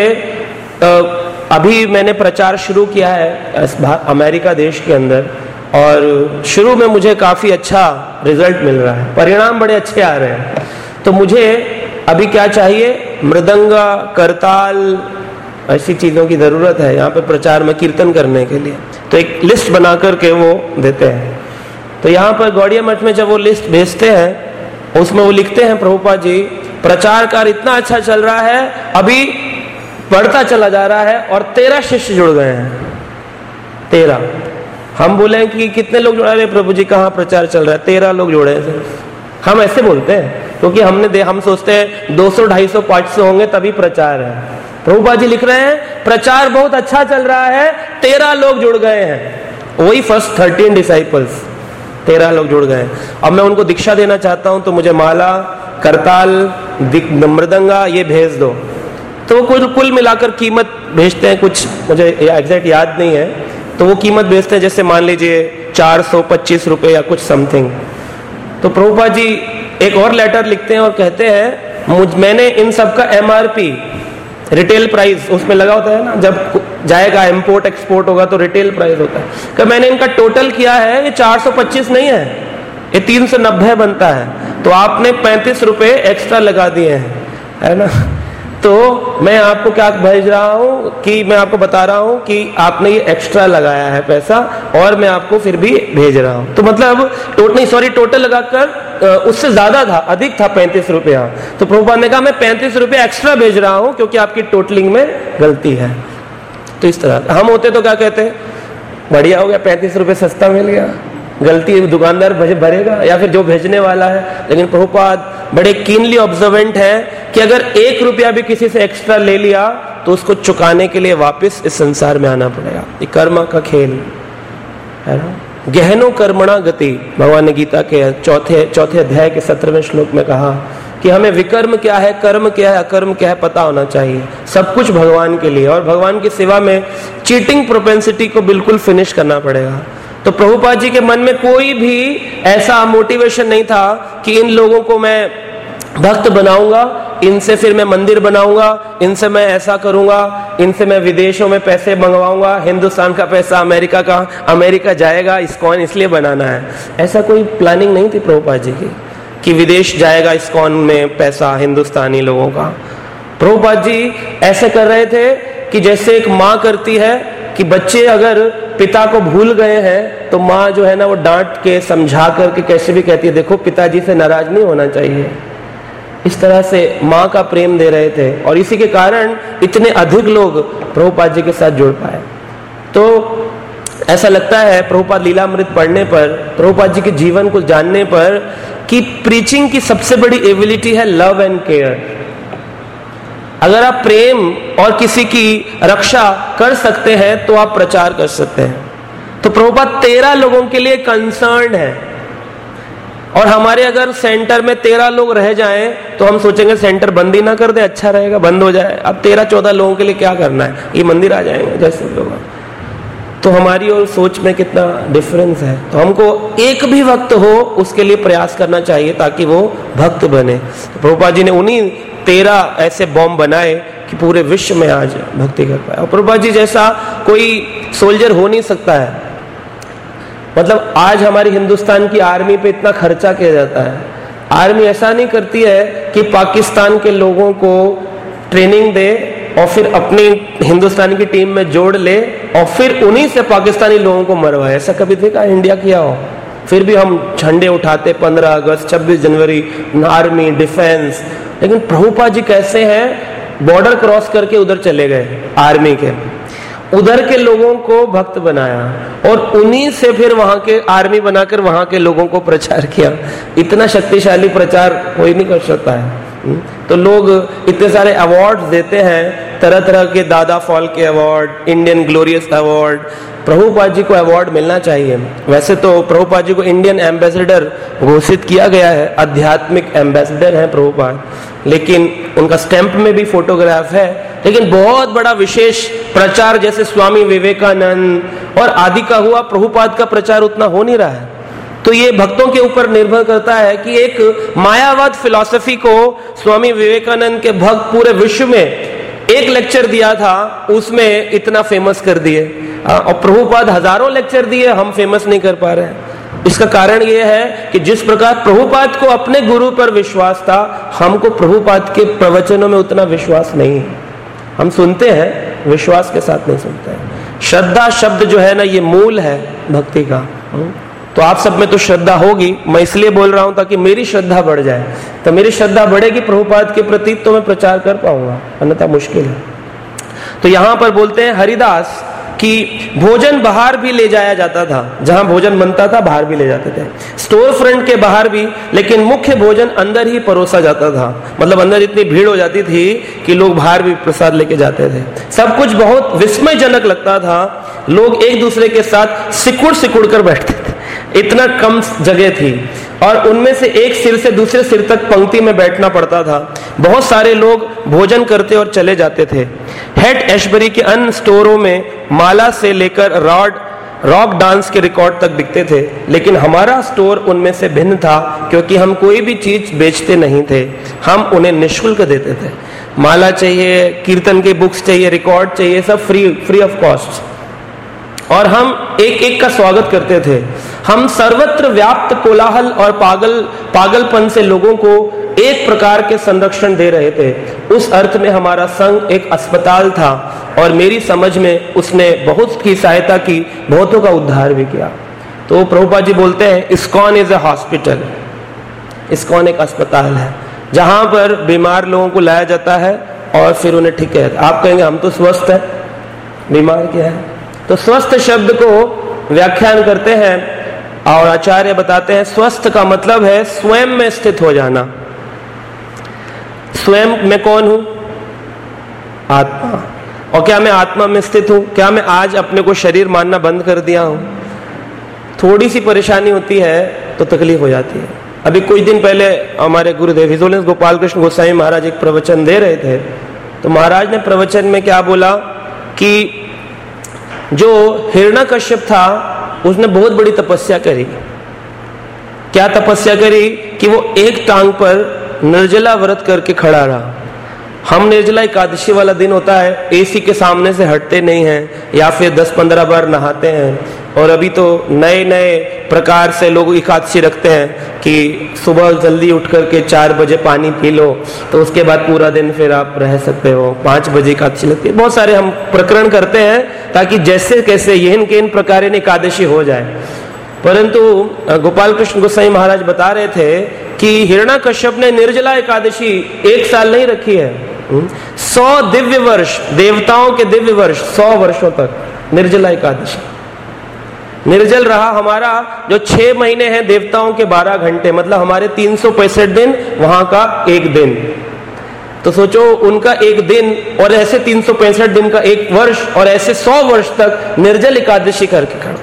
अभी मैंने प्रचार शुरू किया है अमेरिका देश के अंदर, और शुरू में मुझे काफी अच्छा रिजल्ट मिल रहा है, परिणाम बड़े अच्छे आ रहे हैं। तो मुझे अभी क्या चाहिए? मृदंग, करताल, ऐसी चीज़ों की ज़रूरत है यहाँ पे प्रचार में, कीर्तन करने के लिए। तो एक लिस्ट बना करके वो देते हैं। तो यहाँ पर गौड़िया मठ में जब वो लिस्ट भेजते हैं, उसमें वो लिखते हैं प्रभुपाद जी, प्रचार कार्य इतना अच्छा चल रहा है, अभी बढ़ता चला जा रहा है और तेरह शिष्य जुड़ गए हैं। तेरह। हम बोले कि कितने लोग जुड़ा रहे प्रभु जी, कहाँ प्रचार चल रहा है, तेरह लोग जुड़े हैं सिर्फ। हम ऐसे बोलते हैं क्योंकि हमने दे हम सोचते हैं दो सौ, ढाई सौ, पाँच सौ होंगे तभी प्रचार है। प्रभुपाद जी लिख रहे हैं प्रचार बहुत अच्छा चल रहा है, तेरह लोग जुड़ गए हैं। वही फर्स्ट थर्टीन डिसाइपल्स, तेरह लोग जुड़ गए। अब मैं उनको दीक्षा देना चाहता हूं तो मुझे माला, करताल, मृदंगा ये भेज दो। तो कुल कुल मिलाकर कीमत भेजते हैं, कुछ मुझे एग्जैक्ट याद नहीं है, तो वो कीमत भेजते हैं जैसे मान लीजिए चार सौ पच्चीस रुपये या कुछ समथिंग। तो प्रभुपाद जी एक और लेटर लिखते हैं और कहते हैं मुझ मैंने इन सब का एमआरपी, रिटेल प्राइस उसमें लगा होता है ना, जब जाएगा इंपोर्ट एक्सपोर्ट होगा तो रिटेल प्राइस होता है, कि मैंने इनका टोटल किया है, ये चार सौ पच्चीस नहीं है, ये तीन सौ नब्बे बनता है, तो आपने पैंतीस रुपए एक्स्ट्रा लगा दिए हैं, है ना। तो मैं आपको क्या भेज रहा हूँ कि मैं आपको बता रहा हूँ कि आपने ये एक्स्ट्रा लगाया है पैसा और मैं आपको फिर भी भेज रहा हूँ। तो मतलब टोटल नहीं सॉरी टोटल लगाकर उससे ज्यादा था, अधिक था पैंतीस रुपया। तो प्रभुपाद ने कहा मैं पैंतीस रुपये एक्स्ट्रा भेज रहा हूँ क्योंकि आपकी टोटलिंग में गलती है। तो इस तरह हम होते तो क्या कहते, बढ़िया हो गया, पैंतीस रुपये सस्ता मिल गया, गलती दुकानदार भरेगा या फिर जो भेजने वाला है। लेकिन प्रभुपाद बड़े कीनली ऑब्जर्वेंट है कि अगर एक रुपया भी किसी से एक्स्ट्रा ले लिया तो उसको चुकाने के लिए वापस इस संसार में आना पड़ेगा। ये कर्म का खेल है ना। गहनो कर्मणा गति, भगवान ने गीता के चौथे चौथे अध्याय के सत्रहवें श्लोक में कहा कि हमें विकर्म क्या है, कर्म क्या है, अकर्म क्या है पता होना चाहिए। सब कुछ भगवान के लिए, और भगवान की सेवा में चीटिंग प्रोपेंसिटी को बिल्कुल फिनिश करना पड़ेगा। तो प्रभुपाद जी के मन में कोई भी ऐसा मोटिवेशन नहीं था कि इन लोगों को मैं भक्त बनाऊंगा, इनसे फिर मैं मंदिर बनाऊंगा, इनसे मैं ऐसा करूंगा, इनसे मैं विदेशों में पैसे मंगवाऊंगा, हिंदुस्तान का पैसा अमेरिका का अमेरिका जाएगा, इस्कॉन इसलिए बनाना है। ऐसा कोई प्लानिंग नहीं थी प्रभुपाद जी की कि विदेश जाएगा इस्कॉन में पैसा हिंदुस्तानी लोगों का। प्रभुपाद जी ऐसे कर रहे थे कि जैसे एक माँ करती है कि बच्चे अगर पिता को भूल गए हैं तो माँ जो है ना वो डांट के समझा करके कैसे भी कहती है देखो पिताजी से नाराज नहीं होना चाहिए। इस तरह से माँ का प्रेम दे रहे थे और इसी के कारण इतने अधिक लोग प्रभुपाद जी के साथ जुड़ पाए। तो ऐसा लगता है प्रभुपाद लीलामृत पढ़ने पर, प्रभुपाद जी के जीवन को जानने पर कि प्रीचिंग की सबसे बड़ी एबिलिटी है लव एंड केयर। अगर आप प्रेम और किसी की रक्षा कर सकते हैं तो आप प्रचार कर सकते हैं। तो प्रभुपाद तेरह लोगों के लिए कंसर्न है, और हमारे अगर सेंटर में तेरह लोग रह जाएं तो हम सोचेंगे सेंटर बंद ही ना कर दे, अच्छा रहेगा, बंद हो जाए। अब तेरह चौदह लोगों के लिए क्या करना है, ये मंदिर आ जाएंगे जैसे लोग। तो हमारी और सोच में कितना डिफरेंस है। तो हमको एक भी भक्त हो उसके लिए प्रयास करना चाहिए ताकि वो भक्त बने। तो प्रभुपाद जी ने उन्हीं तेरह ऐसे बॉम्ब बनाए कि पूरे विश्व में आज भक्ति कर पाए। और प्रभुपाद जी जैसा कोई सोल्जर हो नहीं सकता है। मतलब आज हमारी हिंदुस्तान की आर्मी पे इतना खर्चा किया जाता है, आर्मी ऐसा नहीं करती है कि पाकिस्तान के लोगों को ट्रेनिंग दे और फिर अपनी हिंदुस्तान की टीम में जोड़ ले और फिर उन्हीं से पाकिस्तानी लोगों को मरवाए। ऐसा कभी देखा इंडिया किया हो? फिर भी हम झंडे उठाते, पंद्रह अगस्त, छब्बीस जनवरी, आर्मी, डिफेंस। लेकिन प्रभुपाद जी कैसे हैं, बॉर्डर क्रॉस करके उधर चले गए, आर्मी के उधर के लोगों को भक्त बनाया और उन्हीं से फिर वहां के आर्मी बनाकर वहां के लोगों को प्रचार किया। इतना शक्तिशाली प्रचार कोई नहीं कर सकता है। तो लोग इतने सारे अवार्ड देते हैं, तरह तरह के, Dada Phalke award, Indian glorious award. Prabhupada ji को अवार्ड मिलना चाहिए। वैसे तो प्रभुपाद जी को इंडियन एम्बेसडर घोषित किया गया है, आध्यात्मिक एम्बेसडर हैं प्रभुपाद, लेकिन उनका स्टैंप में भी फोटोग्राफ है। लेकिन बहुत बड़ा विशेष प्रचार जैसे स्वामी विवेकानंद और आदि का हुआ, प्रभुपाद का प्रचार उतना हो नहीं रहा है। तो ये भक्तों के ऊपर निर्भर करता है कि एक मायावाद फिलॉसफी को स्वामी विवेकानंद के भक्त पूरे विश्व में एक लेक्चर दिया था, उसमें इतना फेमस कर दिए, और प्रभुपाद हजारों लेक्चर दिए, हम फेमस नहीं कर पा रहे हैं। इसका कारण यह है कि जिस प्रकार प्रभुपाद को अपने गुरु पर विश्वास था, हमको प्रभुपाद के प्रवचनों में उतना विश्वास नहीं है। हम सुनते हैं विश्वास के साथ नहीं सुनते हैं। श्रद्धा शब्द जो है ना, ये मूल है भक्ति का। तो आप सब में तो श्रद्धा होगी, मैं इसलिए बोल रहा हूं ताकि मेरी श्रद्धा बढ़ जाए। तो मेरी श्रद्धा बढ़ेगी प्रभुपाद के प्रति तो मैं प्रचार कर पाऊंगा, अन्यथा मुश्किल है। तो यहां पर बोलते हैं हरिदास कि भोजन बाहर भी ले जाया जाता था, जहां भोजन बनता था बाहर भी ले जाते थे, स्टोर फ्रंट के बाहर भी, लेकिन मुख्य भोजन अंदर ही परोसा जाता था। मतलब अंदर इतनी भीड़ हो जाती थी कि लोग बाहर भी प्रसाद लेके जाते थे। सब कुछ बहुत विस्मयजनक लगता था, लोग एक दूसरे के साथ सिकुड़ सिकुड़ कर बैठते थे, इतना कम जगह थी, और उनमें से एक सिर से दूसरे सिर तक पंक्ति में बैठना पड़ता था। बहुत सारे लोग भोजन करते और चले जाते थे। हेड एशबरी के अन्य स्टोरों में माला से लेकर रॉड रॉक डांस के रिकॉर्ड तक बिकते थे, लेकिन हमारा स्टोर उनमें से भिन्न था, क्योंकि हम कोई भी चीज बेचते नहीं थे, हम उन्हें निःशुल्क देते थे। माला चाहिए, कीर्तन की बुक्स चाहिए, रिकॉर्ड चाहिए, सब फ्री फ्री ऑफ कॉस्ट, और हम एक एक का स्वागत करते थे। हम सर्वत्र व्याप्त कोलाहल और पागल पागलपन से लोगों को एक प्रकार के संरक्षण दे रहे थे। उस अर्थ में हमारा संघ एक अस्पताल था, और मेरी समझ में उसने बहुत की सहायता की, बहुतों का उद्धार भी किया। तो प्रभुपाद जी बोलते हैं ISKCON is a hospital, ISKCON एक अस्पताल है जहां पर बीमार लोगों को लाया जाता है और फिर उन्हें ठीक है। आप कहेंगे हम तो स्वस्थ हैं, बीमार क्या है? तो स्वस्थ शब्द को व्याख्यान करते हैं और आचार्य बताते हैं स्वस्थ का मतलब है स्वयं में स्थित हो जाना। स्वयं में कौन हूं? आत्मा। और क्या मैं आत्मा में स्थित हूं? क्या मैं आज अपने को शरीर मानना बंद कर दिया हूं? थोड़ी सी परेशानी होती है तो तकलीफ हो जाती है। अभी कुछ दिन पहले हमारे गुरुदेव हिज होलिनेस गोपाल कृष्ण गोस्वामी महाराज एक प्रवचन दे रहे थे, तो महाराज ने प्रवचन में क्या बोला कि जो हिरण्यकश्यप था उसने बहुत बड़ी तपस्या करी। क्या तपस्या करी? कि वो एक टांग पर निर्जला व्रत करके खड़ा रहा। हम निर्जला एकादशी वाला दिन होता है, एसी के सामने से हटते नहीं हैं, या फिर दस पंद्रह बार नहाते हैं, और अभी तो नए नए प्रकार से लोग एकादशी रखते हैं कि सुबह जल्दी उठ करके चार बजे पानी पी लो, तो उसके बाद पूरा दिन फिर आप रह सकते हो, पांच बजे एकादशी लगती है। बहुत सारे हम प्रकरण करते हैं ताकि जैसे कैसे येन केन प्रकार एकादशी हो जाए। परंतु गोपाल कृष्ण गोसाई महाराज बता रहे थे कि हिरण्यकश्यप ने निर्जला एकादशी एक साल नहीं रखी है, सौ दिव्य वर्ष, देवताओं के दिव्य वर्ष, सौ वर्षों तक निर्जला एकादशी निर्जल रहा। हमारा जो छह महीने हैं देवताओं के बारह घंटे, मतलब हमारे तीन सौ पैंसठ दिन, वहां का एक दिन। तो सोचो उनका एक दिन और ऐसे तीन सौ पैंसठ दिन का एक वर्ष, और ऐसे सौ वर्ष तक निर्जल एकादशी करके खड़ा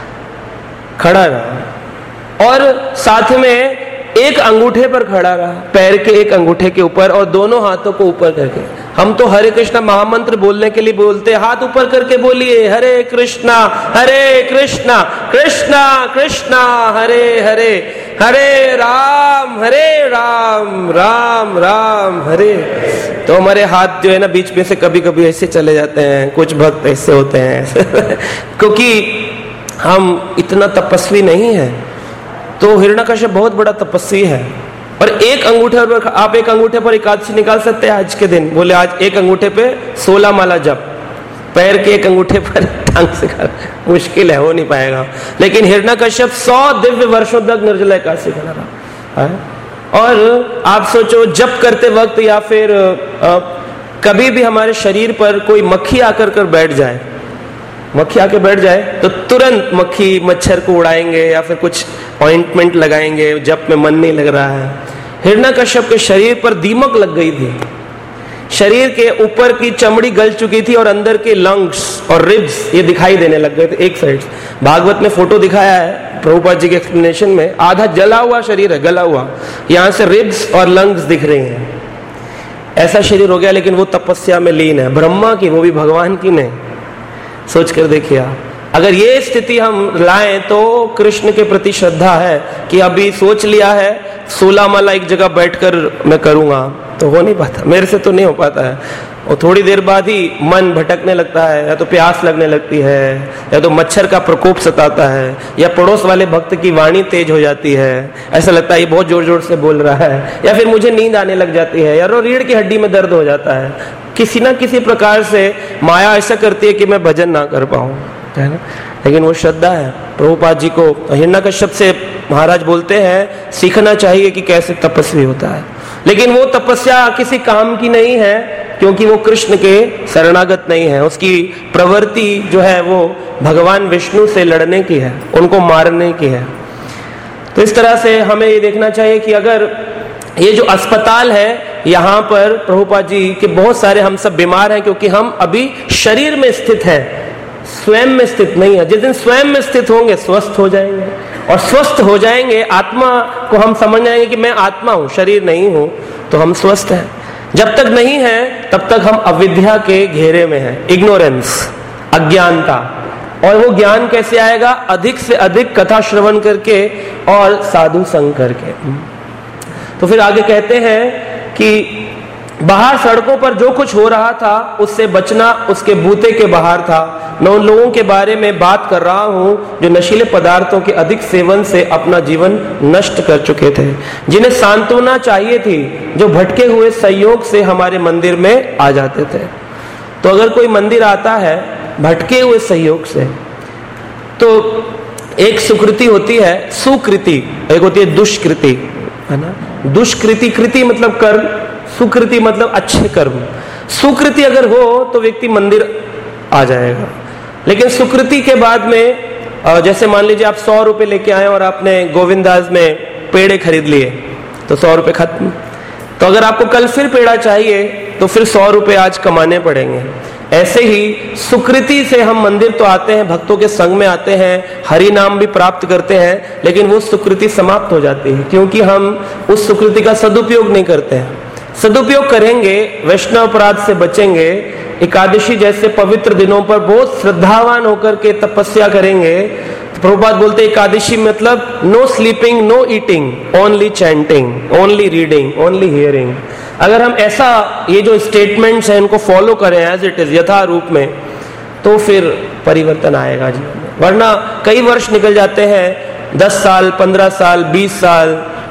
खड़ा रहा, और साथ में एक अंगूठे पर खड़ा रहा, पैर के एक अंगूठे के ऊपर, और दोनों हाथों को ऊपर करके। हम तो हरे कृष्णा महामंत्र बोलने के लिए बोलते, हाथ ऊपर करके बोलिए हरे कृष्णा हरे कृष्णा कृष्णा कृष्णा हरे हरे, हरे राम हरे राम राम राम हरे। तो हमारे हाथ जो है ना बीच में से कभी कभी ऐसे चले जाते हैं, कुछ भक्त ऐसे होते हैं क्योंकि हम इतना तपस्वी नहीं है। तो हिरण्यकश्यप बहुत बड़ा तपस्वी है, और एक अंगूठे पर, आप एक अंगूठे पर एकादशी निकाल सकते हैं आज के दिन? बोले आज एक अंगूठे पे सोलह माला जप, पैर के एक अंगूठे पर टांग से कर, मुश्किल है, हो नहीं पाएगा। लेकिन हिरण्यकश्यप सौ दिव्य वर्षों तक निर्जला एकादशी कर रहा है। और आप सोचो जप करते वक्त या फिर आ, कभी भी हमारे शरीर पर कोई मक्खी आकर कर बैठ जाए, मक्खी आके बैठ जाए तो तुरंत मक्खी मच्छर को उड़ाएंगे या फिर कुछ ऑइंटमेंट लगाएंगे, जब में मन नहीं लग रहा है। हिरण्यकश्यप के शरीर पर दीमक लग गई थी, शरीर के ऊपर की चमड़ी गल चुकी थी और अंदर के लंग्स और रिब्स ये दिखाई देने लग गए थे एक साइड। भागवत में फोटो दिखाया है प्रभुपाद जी के एक्सप्लेनेशन में, आधा जला हुआ शरीर है, गला हुआ, यहां से रिब्स और लंग्स दिख रहे हैं, ऐसा शरीर हो गया। लेकिन वो तपस्या में लीन है, ब्रह्मा की, वो भी भगवान की नहीं। सोच कर देखिए आप, अगर ये स्थिति हम लाएं तो कृष्ण के प्रति श्रद्धा है कि अभी सोच लिया है सोलह माला एक जगह बैठकर मैं करूंगा, तो हो नहीं पाता, मेरे से तो नहीं हो पाता है। और थोड़ी देर बाद ही मन भटकने लगता है, या तो प्यास लगने लगती है, या तो मच्छर का प्रकोप सताता है, या पड़ोस वाले भक्त की वाणी तेज हो जाती है, ऐसा लगता है ये बहुत जोर जोर से बोल रहा है, या फिर मुझे नींद आने लग जाती है, या रीढ़ की हड्डी में दर्द हो जाता है। किसी ना किसी प्रकार से माया ऐसा करती है कि मैं भजन ना कर पाऊं, है ना। लेकिन वो श्रद्धा है। प्रभुपाद जी को हिरण्यकश्यप से महाराज बोलते हैं सीखना चाहिए कि कैसे तपस्वी होता है, लेकिन वो तपस्या किसी काम की नहीं है, क्योंकि वो कृष्ण के शरणागत नहीं है। उसकी प्रवृत्ति जो है वो भगवान विष्णु से लड़ने की है, उनको मारने की है। तो इस तरह से हमें ये देखना चाहिए कि अगर ये जो अस्पताल है, यहाँ पर प्रभुपाद जी के बहुत सारे हम सब बीमार हैं, क्योंकि हम अभी शरीर में स्थित हैं, स्वयं में स्थित नहीं है। जिस दिन स्वयं में स्थित होंगे स्वस्थ हो जाएंगे, और स्वस्थ हो जाएंगे, आत्मा को हम समझ जाएंगे कि मैं आत्मा हूं, शरीर नहीं हूं, तो हम स्वस्थ हैं। जब तक नहीं है तब तक हम अविद्या के घेरे में हैं, इग्नोरेंस, अज्ञानता। और वो ज्ञान कैसे आएगा? अधिक से अधिक कथा श्रवण करके और साधु संग करके। तो फिर आगे कहते हैं कि बाहर सड़कों पर जो कुछ हो रहा था उससे बचना उसके बूते के बाहर था। मैं उन लोगों के बारे में बात कर रहा हूं जो नशीले पदार्थों के अधिक सेवन से अपना जीवन नष्ट कर चुके थे, जिन्हें सांत्वना चाहिए थी, जो भटके हुए संयोग से हमारे मंदिर में आ जाते थे। तो अगर कोई मंदिर आता है भटके हुए संयोग से, तो एक सुकृति होती है, सुकृति, एक होती है दुष्कृति, है ना। दुष्कृति, कृति मतलब कर्म, सुकृति मतलब अच्छे कर्म। सुकृति अगर हो तो व्यक्ति मंदिर आ जाएगा, लेकिन सुकृति के बाद में जैसे मान लीजिए आप सौ रुपए लेके आए और आपने गोविंदास में पेड़े खरीद लिए, तो सौ रुपए खत्म। तो अगर आपको कल फिर पेड़ा चाहिए तो फिर सौ रुपए आज कमाने पड़ेंगे। ऐसे ही सुकृति से हम मंदिर तो आते हैं, भक्तों के संग में आते हैं, हरि नाम भी प्राप्त करते हैं, लेकिन वो सुकृति समाप्त हो जाती है, क्योंकि हम उस सुकृति का सदुपयोग नहीं करते हैं। सदुपयोग करेंगे, वैष्णव अपराध से बचेंगे, एकादशी जैसे पवित्र दिनों पर बहुत श्रद्धावान होकर के तपस्या करेंगे। तो प्रभुपाद बोलते एकादशी मतलब no sleeping, no eating, only chanting, only reading, only hearing. अगर हम ऐसा ये जो स्टेटमेंट्स हैं इनको फॉलो करें एज इट इज, यथा रूप में, तो फिर परिवर्तन आएगा जीवन में। वरना कई वर्ष निकल जाते हैं, दस साल, पंद्रह साल, बीस साल,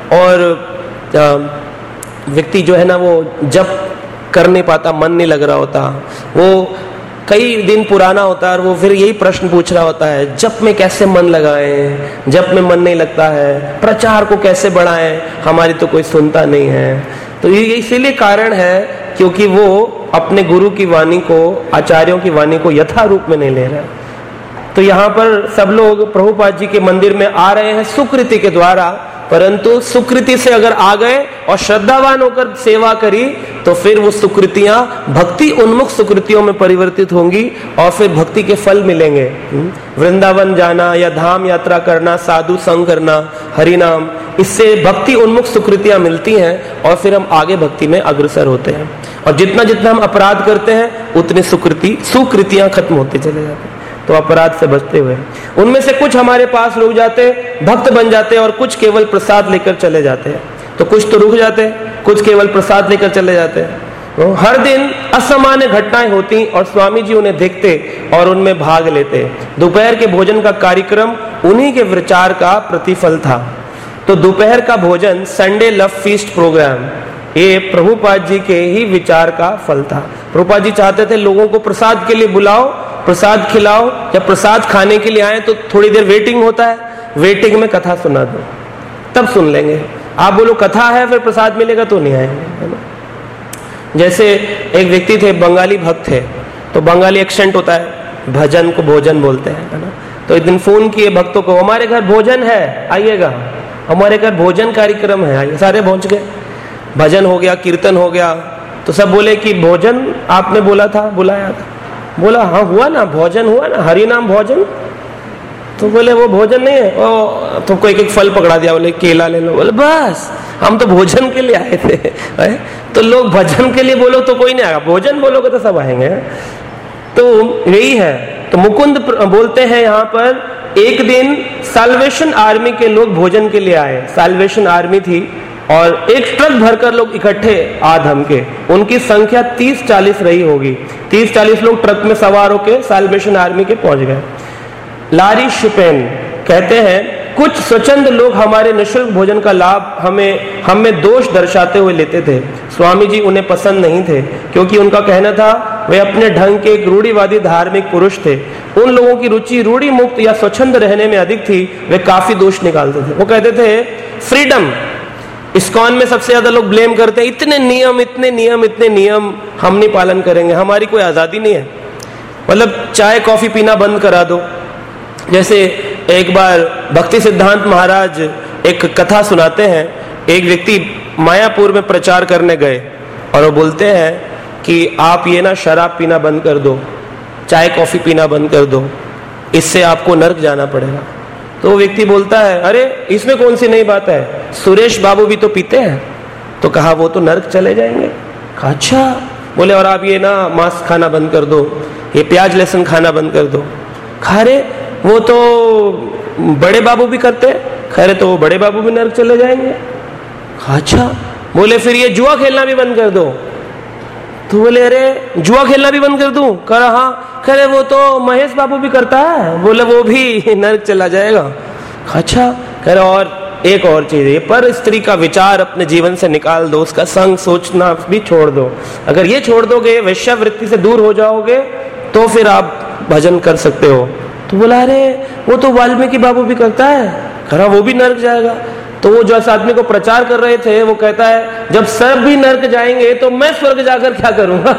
और व्यक्ति जो है ना वो जप कर नहीं पाता, मन नहीं लग रहा होता, वो कई दिन पुराना होता है और वो फिर यही प्रश्न पूछ रहा होता है, जप में कैसे मन लगाएं, जप में मन नहीं लगता है, प्रचार को कैसे बढ़ाएं, हमारी तो कोई सुनता नहीं है। तो ये इसीलिए कारण है क्योंकि वो अपने गुरु की वाणी को, आचार्यों की वाणी को यथा रूप में नहीं ले रहा। तो यहाँ पर सब लोग प्रभुपाद जी के मंदिर में आ रहे हैं सुकृति के द्वारा, परंतु सुकृति से अगर आ गए और श्रद्धावान होकर सेवा करी तो फिर वो सुकृतियां भक्ति उन्मुख सुकृतियों में परिवर्तित होंगी और फिर भक्ति के फल मिलेंगे। वृंदावन जाना या धाम यात्रा करना, साधु संग करना, हरि नाम, इससे भक्ति उन्मुख सुकृतियां मिलती हैं और फिर हम आगे भक्ति में अग्रसर होते हैं। और जितना जितना हम अपराध करते हैं उतनी सुकृति सुकृतियां खत्म होती चले जाती हैं। तो अपराध से बचते हुए उनमें से कुछ हमारे पास रुक जाते, भक्त बन जाते, और कुछ केवल प्रसाद लेकर चले जाते हैं। तो कुछ तो रुक जाते, कुछ केवल प्रसाद लेकर चले जाते हैं। हर दिन असामान्य घटनाएं होती और स्वामी जी उन्हें देखते और उनमें भाग लेते। दोपहर के भोजन का कार्यक्रम उन्हीं के विचार का प्रतिफल था। तो दोपहर का भोजन, संडे लव फीस्ट प्रोग्राम, ये प्रभुपाद जी के ही विचार का फल था। प्रभुपाद जी चाहते थे लोगों को प्रसाद के लिए बुलाओ, प्रसाद खिलाओ, जब प्रसाद खाने के लिए आए तो थोड़ी देर वेटिंग होता है, वेटिंग में कथा सुना दो, तब सुन लेंगे। आप बोलो कथा है फिर प्रसाद मिलेगा तो नहीं आएंगे, है ना। जैसे एक व्यक्ति थे, बंगाली भक्त थे, तो बंगाली एक्सेंट होता है, भजन को भोजन बोलते हैं, है ना। तो एक दिन फोन किए भक्तों को, हमारे घर भोजन है, आइएगा, हमारे घर भोजन कार्यक्रम है, आइए। सारे पहुंच गए, भजन हो गया, कीर्तन हो गया। तो सब बोले कि भोजन आपने बोला था, बुलाया था। बोला हाँ हुआ ना, भोजन हुआ ना, हरि नाम भोजन। तो बोले वो भोजन नहीं है। ओ, तो कोई एक फल पकड़ा दिया, बोले केला ले लो। बोले बस हम तो भोजन के लिए आए थे। है? तो लोग भजन के लिए बोलो तो कोई नहीं आएगा, भोजन बोलोगे तो सब आएंगे। तो यही है। तो मुकुंद बोलते हैं यहाँ पर, एक दिन साल्वेशन आर्मी के लोग भोजन के लिए आए। साल्वेशन आर्मी थी, और एक ट्रक भरकर लोग इकट्ठे आ धमके। उनकी संख्या तीस चालीस रही होगी। तीस चालीस लोग ट्रक में सवार होकर साल्वेशन आर्मी के पहुंच गए। लारी शुपेन कहते हैं, कुछ स्वच्छंद लोग हमारे निःशुल्क भोजन का लाभ हमें हमें दोष दर्शाते हुए लेते थे। स्वामी जी उन्हें पसंद नहीं थे, क्योंकि उनका कहना था वे अपने ढंग के एक रूढ़िवादी धार्मिक पुरुष थे। उन लोगों की रुचि रूढ़ि मुक्त या स्वच्छंद रहने में अधिक थी। वे काफी दोष निकालते थे। वो कहते थे फ्रीडम, इस्कॉन में सबसे ज्यादा लोग ब्लेम करते हैं, इतने नियम इतने नियम इतने नियम हम नहीं पालन करेंगे, हमारी कोई आजादी नहीं है। मतलब चाय कॉफी पीना बंद करा दो। जैसे एक बार भक्ति सिद्धांत महाराज एक कथा सुनाते हैं। एक व्यक्ति मायापुर में प्रचार करने गए और वो बोलते हैं कि आप ये ना शराब पीना बंद कर दो, चाय कॉफी पीना बंद कर दो, इससे आपको नर्क जाना पड़ेगा। तो वो व्यक्ति बोलता है, अरे इसमें कौन सी नई बात है, सुरेश बाबू भी तो पीते हैं। तो कहा वो तो नर्क चले जाएंगे। कहा अच्छा। बोले और आप ये ना मांस खाना बंद कर दो, ये प्याज लहसुन खाना बंद कर दो। खा रे वो तो बड़े बाबू भी करते हैं। खैर तो वो बड़े बाबू भी नर्क चले जाएंगे। अच्छा। बोले फिर ये जुआ खेलना भी बंद कर दो। तो बोले अरे जुआ खेलना भी बंद कर दूं? कह रहा हाँ। कह रहे वो तो महेश बाबू भी करता है। बोले वो भी नर्क चला जाएगा। अच्छा। कह रहे और एक और चीज है, पर स्त्री का विचार अपने जीवन से निकाल दो, उसका संग सोचना भी छोड़ दो। अगर ये छोड़ दोगे, वेश्यावृत्ति से दूर हो जाओगे, तो फिर आप भजन कर सकते हो। तो बोला अरे वो तो वाल्मीकि बाबू भी करता है। कह रहा वो भी नर्क जाएगा। तो वो जो आदमी को प्रचार कर रहे थे वो कहता है, जब सब भी नर्क जाएंगे तो मैं स्वर्ग जाकर क्या करूंगा?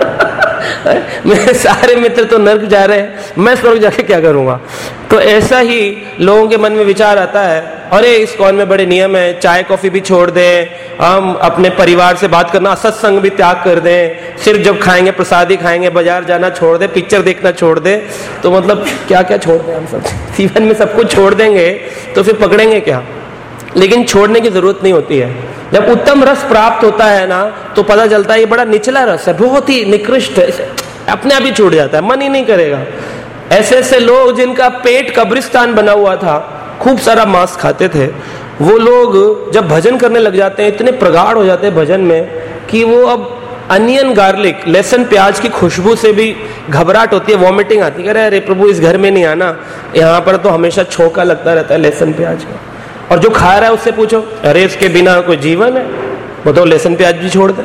मेरे सारे मित्र तो नर्क जा रहे हैं, मैं स्वर्ग जाके क्या करूंगा? तो ऐसा ही लोगों के मन में विचार आता है, अरे इस्कॉन में बड़े नियम है, चाय कॉफी भी छोड़ दें, हम अपने परिवार से बात करना, सत्संग भी त्याग कर दें, सिर्फ जब खाएंगे प्रसादी खाएंगे, बाजार जाना छोड़ दें, पिक्चर देखना छोड़ दें। तो मतलब क्या क्या छोड़ दें हम सब? जीवन में सब कुछ छोड़ देंगे तो फिर पकड़ेंगे क्या? लेकिन छोड़ने की जरूरत नहीं होती है। जब उत्तम रस प्राप्त होता है ना, तो पता चलता है ये बड़ा निचला रस है, बहुत ही निकृष्ट है, अपने आप ही छूट जाता है, मन ही नहीं करेगा। ऐसे ऐसे लोग जिनका पेट कब्रिस्तान बना हुआ था, खूब सारा मांस खाते थे, वो लोग जब भजन करने लग जाते हैं, इतने प्रगाढ़ हो जाते हैं भजन में कि वो अब अनियन गार्लिक, लहसुन प्याज की खुशबू से भी घबराहट होती है, वॉमिटिंग आती है। अरे प्रभु इस घर में नहीं आना, यहाँ पर तो हमेशा छोका लगता रहता है लहसुन प्याज का। और जो खा रहा है उससे पूछो, अरे इसके बिना कोई जीवन है, वो तो लहसुन प्याज भी छोड़ दे।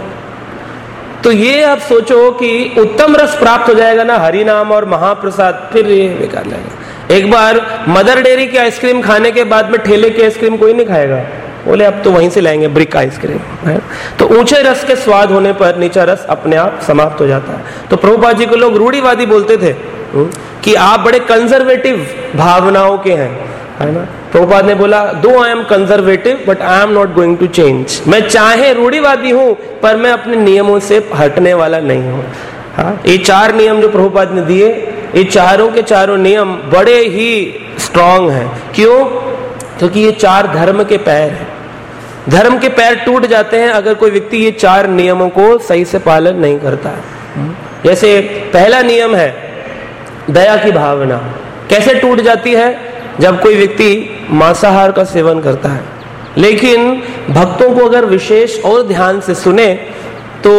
तो ये आप सोचो कि उत्तम रस प्राप्त हो जाएगा ना हरि नाम और महाप्रसाद, फिर ये बेकार लगेगा। एक बार मदर डेयरी की आइसक्रीम खाने के बाद में ठेले की आइसक्रीम कोई नहीं खाएगा, बोले अब तो वहीं से लाएंगे ब्रिक आइसक्रीम। तो ऊंचे रस के स्वाद होने पर नीचा रस अपने आप समाप्त हो जाता है। तो प्रभुपाद जी को लोग रूढ़िवादी बोलते थे कि आप बड़े कंजर्वेटिव भावनाओं के हैं, है ना। प्रभुपाद ने बोला, though I am conservative but I am not going to change. मैं चाहे रूढ़िवादी हूं पर मैं अपने नियमों से हटने वाला नहीं हूं। हाँ, ये चार नियम जो प्रभुपाद ने दिए, ये चारों के चारों नियम बड़े ही स्ट्रांग हैं। क्यों? क्योंकि ये चार धर्म के पैर हैं। धर्म के पैर टूट जाते हैं अगर कोई व्यक्ति ये चार नियमों को सही से पालन नहीं करता है। जैसे पहला नियम है दया की भावना। कैसे टूट जाती है? जब कोई व्यक्ति मांसाहार का सेवन करता है। लेकिन भक्तों को अगर विशेष और ध्यान से सुने तो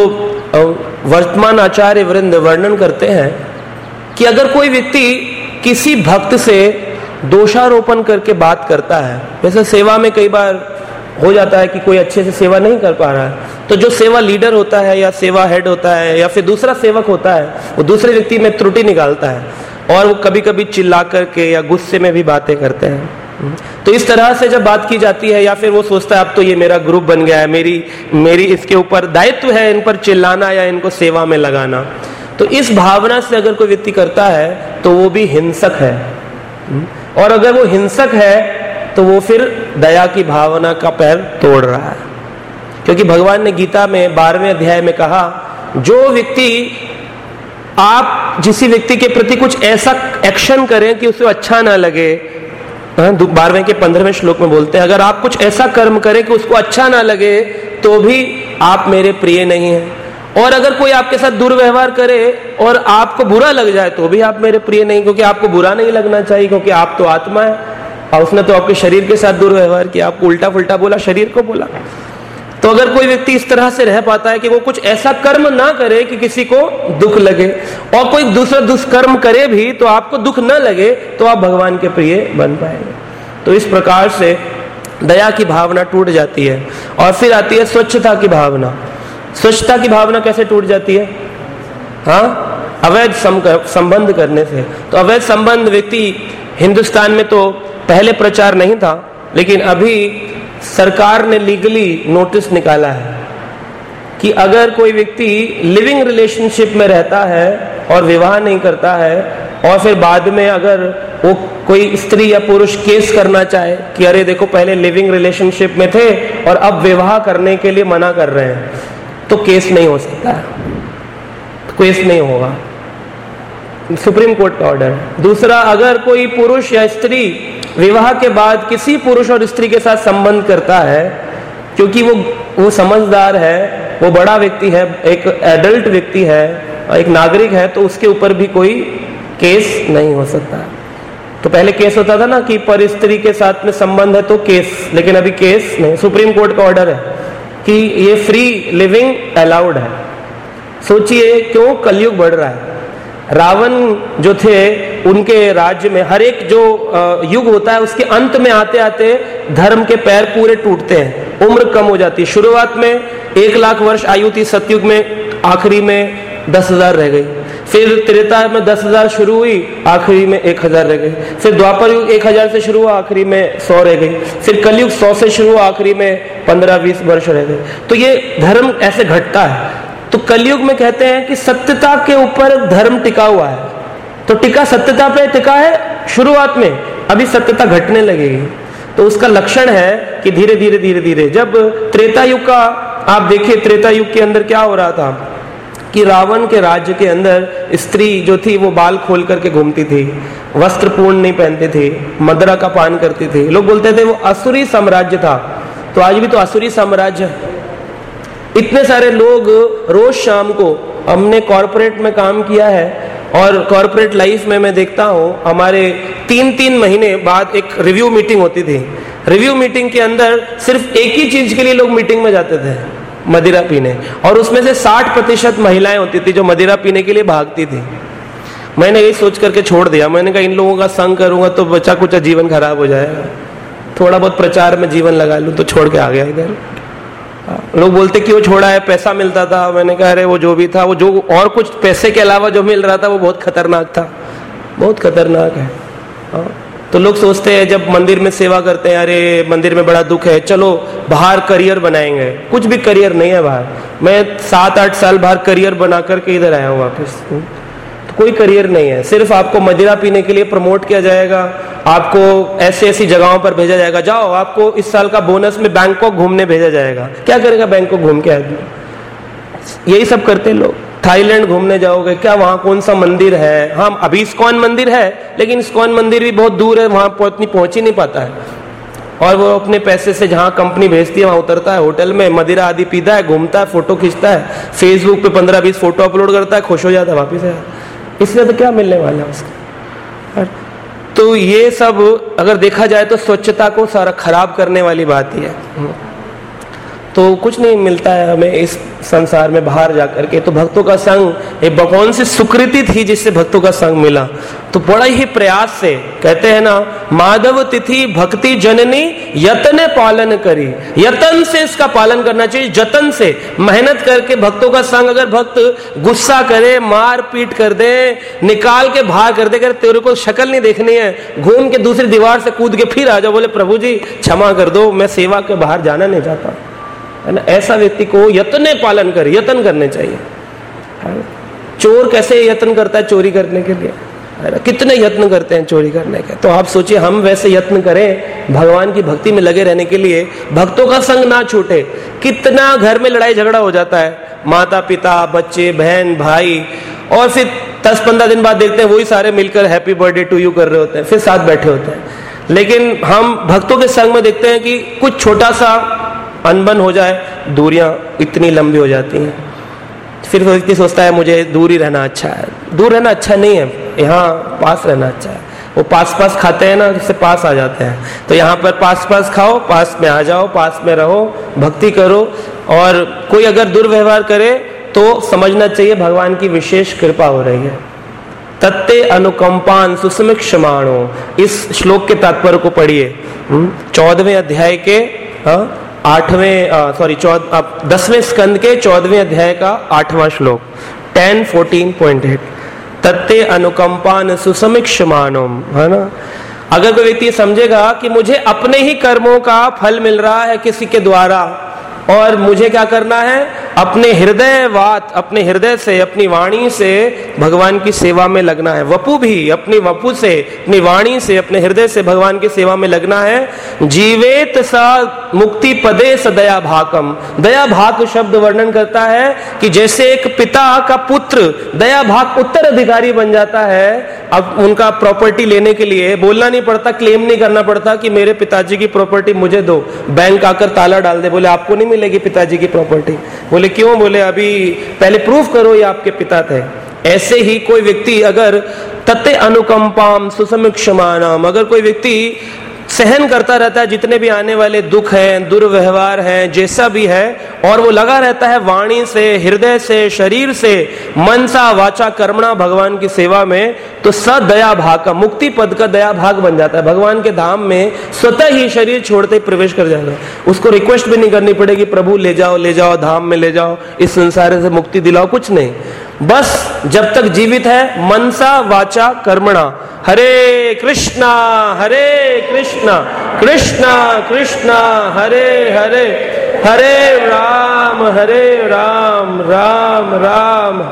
वर्तमान आचार्य वृंद वर्णन करते हैं कि अगर कोई व्यक्ति किसी भक्त से दोषारोपण करके बात करता है, जैसे सेवा में कई बार हो जाता है कि कोई अच्छे से सेवा नहीं कर पा रहा है, तो जो सेवा लीडर होता है या सेवा हेड होता है या फिर दूसरा सेवक होता है, वो दूसरे व्यक्ति में त्रुटि निकालता है और वो कभी कभी चिल्ला करके या गुस्से में भी बातें करते हैं। तो इस तरह से जब बात की जाती है या फिर वो सोचता है अब तो ये मेरा ग्रुप बन गया है, मेरी मेरी इसके ऊपर दायित्व है इन पर चिल्लाना या इनको सेवा में लगाना, तो इस भावना से अगर कोई व्यक्ति करता है तो वो भी हिंसक है। और अगर वो हिंसक है तो वो फिर दया की भावना का पैर तोड़ रहा है। क्योंकि भगवान ने गीता में बारहवें अध्याय में कहा, जो व्यक्ति आप जिस व्यक्ति के प्रति कुछ ऐसा एक्शन करें कि उसे अच्छा ना लगे, बारहवें के पंद्रहवें श्लोक में बोलते हैं, अगर आप कुछ ऐसा कर्म करें कि उसको अच्छा ना लगे तो भी आप मेरे प्रिय नहीं हैं। और अगर कोई आपके साथ दुर्व्यवहार करे और आपको बुरा लग जाए तो भी आप मेरे प्रिय नहीं, क्योंकि आपको बुरा नहीं लगना चाहिए, क्योंकि आप तो आत्मा है और उसने तो आपके शरीर के साथ दुर्व्यवहार किया, आपको उल्टा फुल्टा बोला, शरीर को बोला। तो अगर कोई व्यक्ति इस तरह से रह पाता है कि वो कुछ ऐसा कर्म ना करे कि किसी को दुख लगे, और कोई दूसरा दुष्कर्म करे भी तो आपको दुख न लगे, तो आप भगवान के प्रिय बन पाएंगे। तो इस प्रकार से दया की भावना टूट जाती है। और फिर आती है स्वच्छता की भावना। स्वच्छता की भावना कैसे टूट जाती है? हाँ, अवैध संबंध करने से। तो अवैध संबंध व्यक्ति, हिंदुस्तान में तो पहले प्रचार नहीं था, लेकिन अभी सरकार ने लीगली नोटिस निकाला है कि अगर कोई व्यक्ति लिविंग रिलेशनशिप में रहता है और विवाह नहीं करता है, और फिर बाद में अगर वो कोई स्त्री या पुरुष केस करना चाहे कि अरे देखो पहले लिविंग रिलेशनशिप में थे और अब विवाह करने के लिए मना कर रहे हैं, तो केस नहीं हो सकता है, केस नहीं होगा, सुप्रीम कोर्ट का ऑर्डर है। दूसरा, अगर कोई पुरुष या स्त्री विवाह के बाद किसी पुरुष और स्त्री के साथ संबंध करता है, क्योंकि वो वो समझदार है, वो बड़ा व्यक्ति है, एक एडल्ट व्यक्ति है, एक नागरिक है, तो उसके ऊपर भी कोई केस नहीं हो सकता। तो पहले केस होता था ना कि पर स्त्री के साथ में संबंध है तो केस, लेकिन अभी केस नहीं। सुप्रीम कोर्ट का ऑर्डर है कि ये फ्री लिविंग अलाउड है। सोचिए क्यों कलयुग बढ़ रहा है। रावण जो थे उनके राज्य में हर एक जो युग होता है उसके अंत में आते आते धर्म के पैर पूरे टूटते हैं, उम्र कम हो जाती है। शुरुआत में एक लाख वर्ष आयु थी सतयुग में, आखिरी में दस हजार रह गई। फिर त्रेता में दस हजार शुरू हुई, आखिरी में एक हजार रह गई। फिर द्वापर युग एक हजार से शुरू हुआ, आखिरी में सौ रह गई। फिर कलयुग सौ से शुरू हुआ, आखिरी में पंद्रह बीस वर्ष रह गए। तो ये धर्म ऐसे घटता है। तो कलयुग में कहते हैं कि सत्यता के ऊपर धर्म टिका हुआ है। तो टिका सत्यता पे टिका है शुरुआत में, अभी सत्यता घटने लगेगी। तो उसका लक्षण है कि धीरे धीरे धीरे धीरे जब त्रेता युग का आप देखिए, त्रेता युग के अंदर क्या हो रहा था कि रावण के राज्य के अंदर स्त्री जो थी वो बाल खोल करके घूमती थी, वस्त्र पूर्ण नहीं पहनती थी, मदिरा का पान करती थी। लोग बोलते थे वो असुरी साम्राज्य था। तो आज भी तो असुरी साम्राज्य है। इतने सारे लोग रोज शाम को, हमने कॉर्पोरेट में काम किया है और कॉर्पोरेट लाइफ में मैं देखता हूँ हमारे तीन तीन महीने बाद एक रिव्यू मीटिंग होती थी। रिव्यू मीटिंग के अंदर सिर्फ एक ही चीज के लिए लोग मीटिंग में जाते थे, मदिरा पीने, और उसमें से साठ प्रतिशत महिलाएं होती थी जो मदिरा पीने के लिए भागती थी। मैंने यही सोच करके छोड़ दिया। मैंने कहा इन लोगों का संग करूंगा तो बच्चा कुछ जीवन खराब हो जाएगा, थोड़ा बहुत प्रचार में जीवन लगा लूं, तो छोड़ के आ गया इधर। लोग बोलते क्यों छोड़ा है, पैसा मिलता था। मैंने कहा अरे वो जो भी था, वो जो और कुछ पैसे के अलावा जो मिल रहा था वो बहुत खतरनाक था, बहुत खतरनाक है। हाँ। तो लोग सोचते हैं जब मंदिर में सेवा करते हैं, अरे मंदिर में बड़ा दुख है, चलो बाहर करियर बनाएंगे। कुछ भी करियर नहीं है बाहर। मैं सात आठ साल बाहर करियर बना करके इधर आया हूँ वापस। तो कोई करियर नहीं है, सिर्फ आपको मदिरा पीने के लिए प्रमोट किया जाएगा, आपको ऐसी ऐसी जगहों पर भेजा जाएगा, जाओ आपको इस साल का बोनस में बैंकॉक घूमने भेजा जाएगा। क्या करेगा बैंकॉक घूम के आदमी? यही सब करते लोग। थाईलैंड घूमने जाओगे, क्या वहां कौन सा मंदिर है? हाँ, अभी इस्कॉन मंदिर है, लेकिन इस्कॉन मंदिर भी बहुत दूर है, वहां इतनी पहुंच ही नहीं पाता है। और वो अपने पैसे से जहां कंपनी भेजती है वहां उतरता है, होटल में मदिरा आदि पीता है, घूमता है, फोटो खींचता है, फेसबुक पे पंद्रह बीस फोटो अपलोड करता है, खुश हो जाता है, वापिस है। इससे तो क्या मिलने वाला है उसका? तो ये सब अगर देखा जाए तो स्वच्छता को सारा खराब करने वाली बात ही है। तो कुछ नहीं मिलता है हमें इस संसार में बाहर जाकर के। तो भक्तों का संग एक भगवान से सुकृति थी जिससे भक्तों का संग मिला। तो बड़ा ही प्रयास से कहते हैं ना, माधव तिथि भक्ति जननी यतन पालन करी। यतन से इसका पालन करना चाहिए, जतन से मेहनत करके भक्तों का संग। अगर भक्त गुस्सा करे, मार पीट कर दे, निकाल के बाहर कर दे, कर तेरे को शक्ल नहीं देखनी है, घूम के दूसरी दीवार से कूद के फिर आ जाओ, बोले प्रभु जी क्षमा कर दो, मैं सेवा के बाहर जाना नहीं चाहता, है ना, ऐसा व्यक्ति को यत्न पालन कर, यत्न करने चाहिए। चोर कैसे यत्न करता है चोरी करने के लिए, है ना, कितने यत्न करते हैं चोरी करने के। तो आप सोचिए हम वैसे यत्न करें भगवान की भक्ति में लगे रहने के लिए, भक्तों का संग ना छूटे। कितना घर में लड़ाई झगड़ा हो जाता है, माता पिता बच्चे बहन भाई, और फिर दस पंद्रह दिन बाद देखते हैं वही सारे मिलकर हैप्पी बर्थडे टू यू कर रहे होते हैं, फिर साथ बैठे होते हैं। लेकिन हम भक्तों के संग में देखते हैं कि कुछ छोटा सा अनबन हो जाए, दूरियां इतनी लंबी हो जाती हैं। फिर व्यक्ति सोचता है मुझे दूर ही रहना अच्छा है। दूर रहना अच्छा नहीं है, यहाँ पास रहना अच्छा है। वो पास पास खाते हैं ना, जिससे पास आ जाते हैं। तो यहाँ पर पास पास खाओ, पास में आ जाओ, पास में रहो, भक्ति करो, और कोई अगर दुर्व्यवहार करे तो समझना चाहिए भगवान की विशेष कृपा हो रही है। तत्ते अनुकंपान सुसमिक क्षमाणो, इस श्लोक के तात्पर्य को पढ़िए। चौदहवें अध्याय के आठवें सॉरी चौदह दसवें स्कंद के चौदहवें अध्याय का आठवां श्लोक टेन फोर्टीन पॉइंट एट। तत्ते अनुकंपान सुसमिक क्षमाणो, है ना। अगर कोई व्यक्ति समझेगा कि मुझे अपने ही कर्मों का फल मिल रहा है किसी के द्वारा, और मुझे क्या करना है, अपने हृदय वात अपने हृदय से अपनी वाणी से भगवान की सेवा में लगना है। वपु भी अपनी वपु से अपनी वाणी से अपने हृदय से भगवान की सेवा में लगना है। जीवेत सा मुक्ति पदे स दया भाकम। दया भाक शब्द वर्णन करता है कि जैसे एक पिता का पुत्र दया भाक उत्तराधिकारी बन जाता है, अब उनका प्रॉपर्टी लेने के लिए बोलना नहीं पड़ता, क्लेम नहीं करना पड़ता कि मेरे पिताजी की प्रॉपर्टी मुझे दो, बैंक आकर ताला डाल दे, बोले आपको नहीं मिलेगी पिताजी की प्रॉपर्टी। बोले क्यों? बोले अभी पहले प्रूफ करो ये आपके पिता थे। ऐसे ही कोई व्यक्ति अगर तत्ते अनुकंपाम सुसमिक क्षमानाम, अगर कोई व्यक्ति सहन करता रहता है जितने भी आने वाले दुख हैं, दुर्व्यवहार हैं, जैसा भी है, और वो लगा रहता है वाणी से, हृदय से, शरीर से, मनसा वाचा कर्मणा भगवान की सेवा में, तो सदया भाग का मुक्ति पद का दया भाग बन जाता है। भगवान के धाम में स्वतः ही शरीर छोड़ते ही प्रवेश कर जाएगा। उसको रिक्वेस्ट भी नहीं करनी पड़ेगी, प्रभु ले जाओ ले जाओ धाम में ले जाओ, इस संसार से मुक्ति दिलाओ, कुछ नहीं। बस जब तक जीवित है मनसा वाचा कर्मणा हरे कृष्णा हरे कृष्णा कृष्णा कृष्णा हरे हरे हरे राम हरे राम राम राम।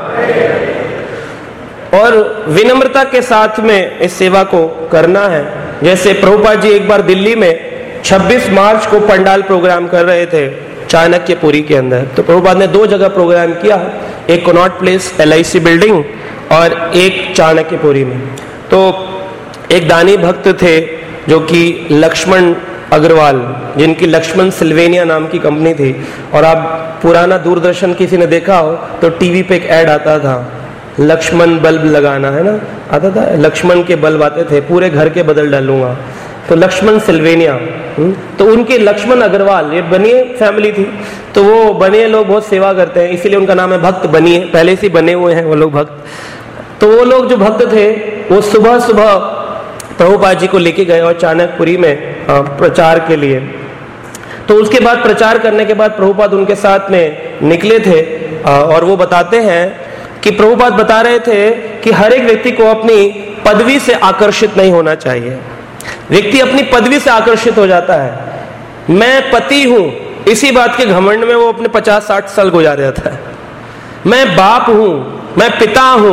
और विनम्रता के साथ में इस सेवा को करना है। जैसे प्रभुपाद जी एक बार दिल्ली में छब्बीस मार्च को पंडाल प्रोग्राम कर रहे थे चाणक्यपुरी के अंदर, तो प्रभुपाद ने दो जगह प्रोग्राम किया, एक Connaught Place L I C building और एक चाणक्यपुरी में। तो एक दानी भक्त थे जो कि लक्ष्मण अग्रवाल, जिनकी लक्ष्मण सिल्वेनिया नाम की कंपनी थी, और आप पुराना दूरदर्शन किसी ने देखा हो तो टीवी पे एक ऐड आता था, लक्ष्मण बल्ब लगाना, है ना, आता था, लक्ष्मण के बल्ब आते थे, पूरे घर के बदल डालूंगा, तो लक्ष्मण सिल्वेनिया। तो उनके लक्ष्मण अग्रवाल, ये बनिए फैमिली थी, तो वो बनिए लोग बहुत सेवा करते हैं, इसीलिए उनका नाम है भक्त बनिए, पहले से बने हुए हैं वो लोग भक्त। तो वो लोग जो भक्त थे वो सुबह सुबह प्रभुपाद जी को लेके गए और चाणक्यपुरी में प्रचार के लिए। तो उसके बाद प्रचार करने के बाद प्रभुपाद उनके साथ में निकले थे, और वो बताते हैं कि प्रभुपाद बता रहे थे कि हर एक व्यक्ति को अपनी पदवी से आकर्षित नहीं होना चाहिए। व्यक्ति अपनी पदवी से आकर्षित हो जाता है, मैं पति हूं, इसी बात के घमंड में वो अपने पचास साठ साल गुजार जाता है। मैं बाप हूं, मैं पिता हूं,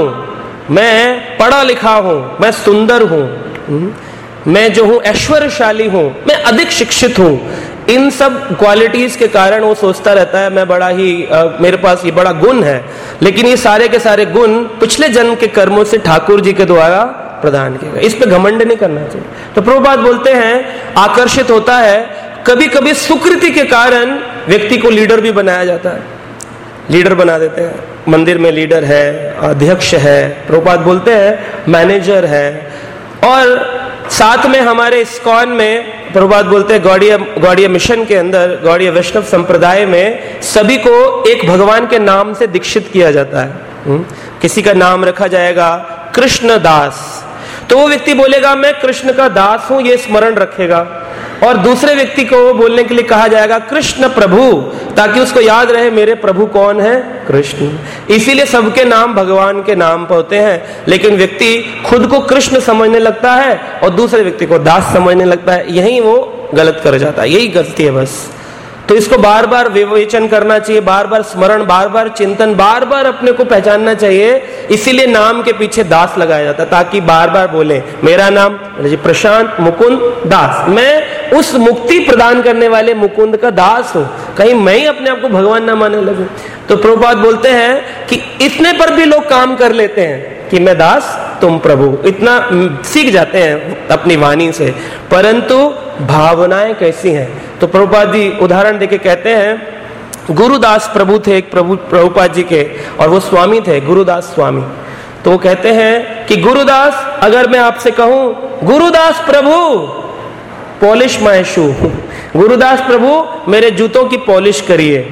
मैं पढ़ा लिखा हूं, मैं सुंदर हूं, मैं जो हूं ऐश्वर्यशाली हूं, मैं अधिक शिक्षित हूं, इन सब क्वालिटीज के कारण वो सोचता रहता है मैं बड़ा ही आ, मेरे पास ये बड़ा गुण है, लेकिन ये सारे के सारे गुण पिछले जन्म के कर्मों से ठाकुर जी के द्वारा प्रदान किया गया। इस पे घमंड नहीं करना चाहिए। तो प्रभुपाद बोलते हैं आकर्षित होता है, कभी कभी सुकृति के कारण व्यक्ति को लीडर भी बनाया जाता है, लीडर बना देते हैं, मंदिर में लीडर है, अध्यक्ष है, प्रभुपाद बोलते हैं मैनेजर है। और साथ में हमारे इस्कॉन में प्रभुपाद बोलते हैं गौड़ीय गौड़ीय मिशन के अंदर, गौड़ीय वैष्णव संप्रदाय में सभी को एक भगवान के नाम से दीक्षित किया जाता है। हुँ? किसी का नाम रखा जाएगा कृष्ण दास, तो वो व्यक्ति बोलेगा मैं कृष्ण का दास हूं, ये स्मरण रखेगा। और दूसरे व्यक्ति को बोलने के लिए कहा जाएगा कृष्ण प्रभु, ताकि उसको याद रहे मेरे प्रभु कौन है, कृष्ण। इसीलिए सबके नाम भगवान के नाम पर होते हैं, लेकिन व्यक्ति खुद को कृष्ण समझने लगता है और दूसरे व्यक्ति को दास समझने लगता है, यही वो गलत कर जाता है, यही गलती है बस। तो इसको बार बार विवेचन करना चाहिए, बार बार स्मरण, बार बार चिंतन, बार बार अपने को पहचानना चाहिए। इसीलिए नाम के पीछे दास लगाया जाता है, ताकि बार बार बोले मेरा नाम प्रशांत मुकुंद दास, मैं उस मुक्ति प्रदान करने वाले मुकुंद का दास हूं, कहीं मैं ही अपने आप को भगवान ना मानने लगूं। तो प्रभुपाद बोलते हैं कि इतने पर भी लोग काम कर लेते हैं कि मैं दास तुम प्रभु, इतना सीख जाते हैं अपनी वाणी से, परंतु भावनाएं कैसी हैं। तो प्रभुपाद जी उदाहरण देके कहते हैं गुरुदास प्रभु थे एक प्रभु प्रभुपाद जी के, और वो स्वामी थे गुरुदास स्वामी। तो वो कहते हैं कि गुरुदास, अगर मैं आपसे कहूं Gurudas Prabhu polish my shoe, Gurudas Prabhu मेरे जूतों की पॉलिश करिए,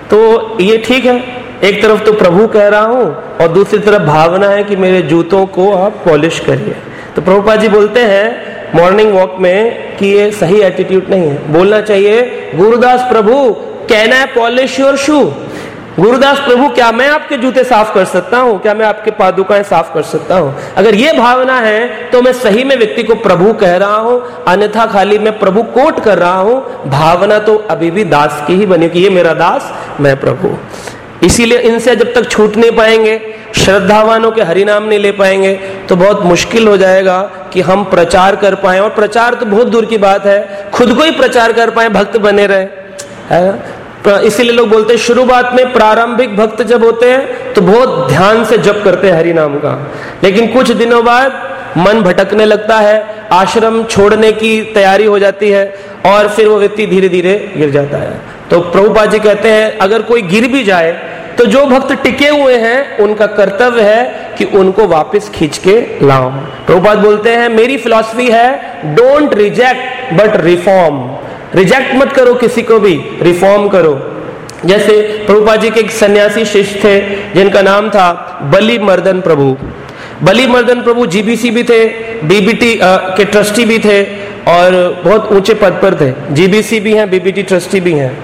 तो ये ठीक है, एक तरफ तो प्रभु कह रहा हूं और दूसरी तरफ भावना है कि मेरे जूतों को आप पॉलिश करिए। तो प्रभुपाद जी बोलते हैं मॉर्निंग वॉक में कि ये सही एटीट्यूड नहीं है। बोलना चाहिए, Gurudas Prabhu can I polish your shoe? Gurudas Prabhu क्या मैं आपके जूते साफ कर सकता हूं? क्या मैं आपके पादुकाएं साफ कर सकता हूं? अगर ये भावना है तो मैं सही में व्यक्ति को प्रभु कह रहा हूं, अन्यथा खाली मैं प्रभु कोट कर रहा हूं। भावना तो अभी भी दास की ही बनी कि ये मेरा दास, मैं प्रभु। इसीलिए इनसे जब तक छूट नहीं पाएंगे, श्रद्धावानों के हरिनाम नहीं ले पाएंगे, तो बहुत मुश्किल हो जाएगा कि हम प्रचार कर पाए। और प्रचार तो बहुत दूर की बात है, खुद को ही प्रचार कर पाए, भक्त बने रहे, है। इसीलिए लोग बोलते हैं शुरुआत में प्रारंभिक भक्त जब होते हैं तो बहुत ध्यान से जप करते हैं हरि नाम का, लेकिन कुछ दिनों बाद मन भटकने लगता है, आश्रम छोड़ने की तैयारी हो जाती है और फिर वो व्यक्ति धीरे धीरे गिर जाता है। तो प्रभुपाद जी कहते हैं अगर कोई गिर भी जाए तो जो भक्त टिके हुए हैं उनका कर्तव्य है कि उनको वापस खींच के लाओ। प्रभुपाद बोलते हैं मेरी फिलॉसफी है don't reject but reform. Reject मत करो किसी को भी, रिफॉर्म करो। जैसे प्रभुपाद जी के एक सन्यासी शिष्य थे जिनका नाम था बली मर्दन प्रभु। बली मर्दन प्रभु जीबीसी भी थे, बीबीटी के ट्रस्टी भी थे और बहुत ऊंचे पद पर थे। जीबीसी भी हैं, बीबीटी ट्रस्टी भी हैं।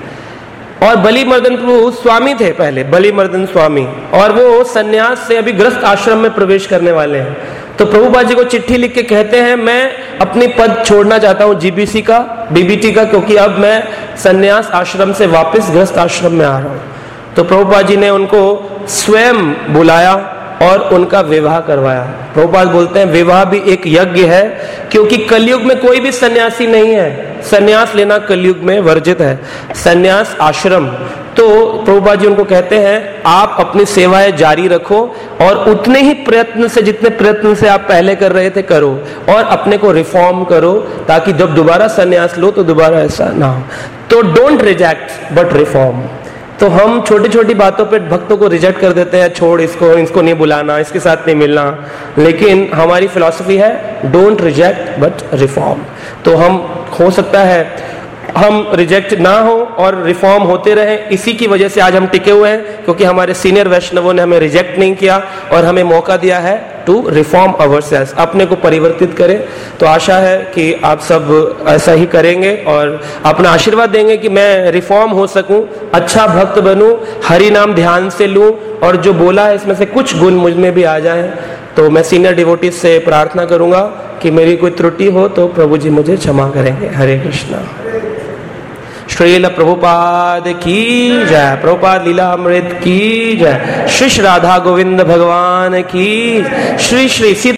और बली मर्दन प्रभु स्वामी थे पहले, बली मर्दन स्वामी, और वो सन्यास से अभी गृहस्थ आश्रम में प्रवेश करने वाले हैं। तो प्रभुपाद जी को चिट्ठी लिख के कहते हैं मैं अपनी पद छोड़ना चाहता हूं जीबीसी का, बीबीटी का, क्योंकि अब मैं सन्यास आश्रम से वापस गृहस्थ आश्रम में आ रहा हूं। तो प्रभुपाद जी ने उनको स्वयं बुलाया और उनका विवाह करवाया। प्रभुपाद बोलते हैं विवाह भी एक यज्ञ है, क्योंकि कलयुग में कोई भी सन्यासी नहीं है, सन्यास लेना कलयुग में वर्जित है, सन्यास आश्रम। तो प्रभुपाद जी उनको कहते हैं आप अपनी सेवाएं जारी रखो और उतने ही प्रयत्न से, जितने प्रयत्न से आप पहले कर रहे थे, करो और अपने को रिफॉर्म करो, ताकि जब दोबारा सन्यास लो तो दोबारा ऐसा ना हो। तो डोंट रिजेक्ट बट रिफॉर्म। तो हम छोटी छोटी बातों पे भक्तों को रिजेक्ट कर देते हैं, छोड़ इसको, इसको नहीं बुलाना, इसके साथ नहीं मिलना, लेकिन हमारी फिलॉसफी है डोंट रिजेक्ट बट रिफॉर्म। तो हम हो सकता है हम रिजेक्ट ना हो और रिफॉर्म होते रहे, इसी की वजह से आज हम टिके हुए हैं, क्योंकि हमारे सीनियर वैष्णवों ने हमें रिजेक्ट नहीं किया और हमें मौका दिया है टू रिफॉर्म अवरसेल्व्स, अपने को परिवर्तित करें। तो आशा है कि आप सब ऐसा ही करेंगे और अपना आशीर्वाद देंगे कि मैं रिफॉर्म हो सकूं, अच्छा भक्त बनूं, हरि नाम ध्यान से लूं और जो बोला है इसमें से कुछ गुण मुझ में भी आ जाए। तो मैं सीनियर डिवोटीज से प्रार्थना करूंगा कि मेरी कोई त्रुटि हो तो प्रभु जी मुझे क्षमा करेंगे। हरे कृष्णा। श्रील प्रभुपाद की जय। प्रभुपाद लीला अमृत की जय। श्री राधा गोविंद भगवान की। श्री श्री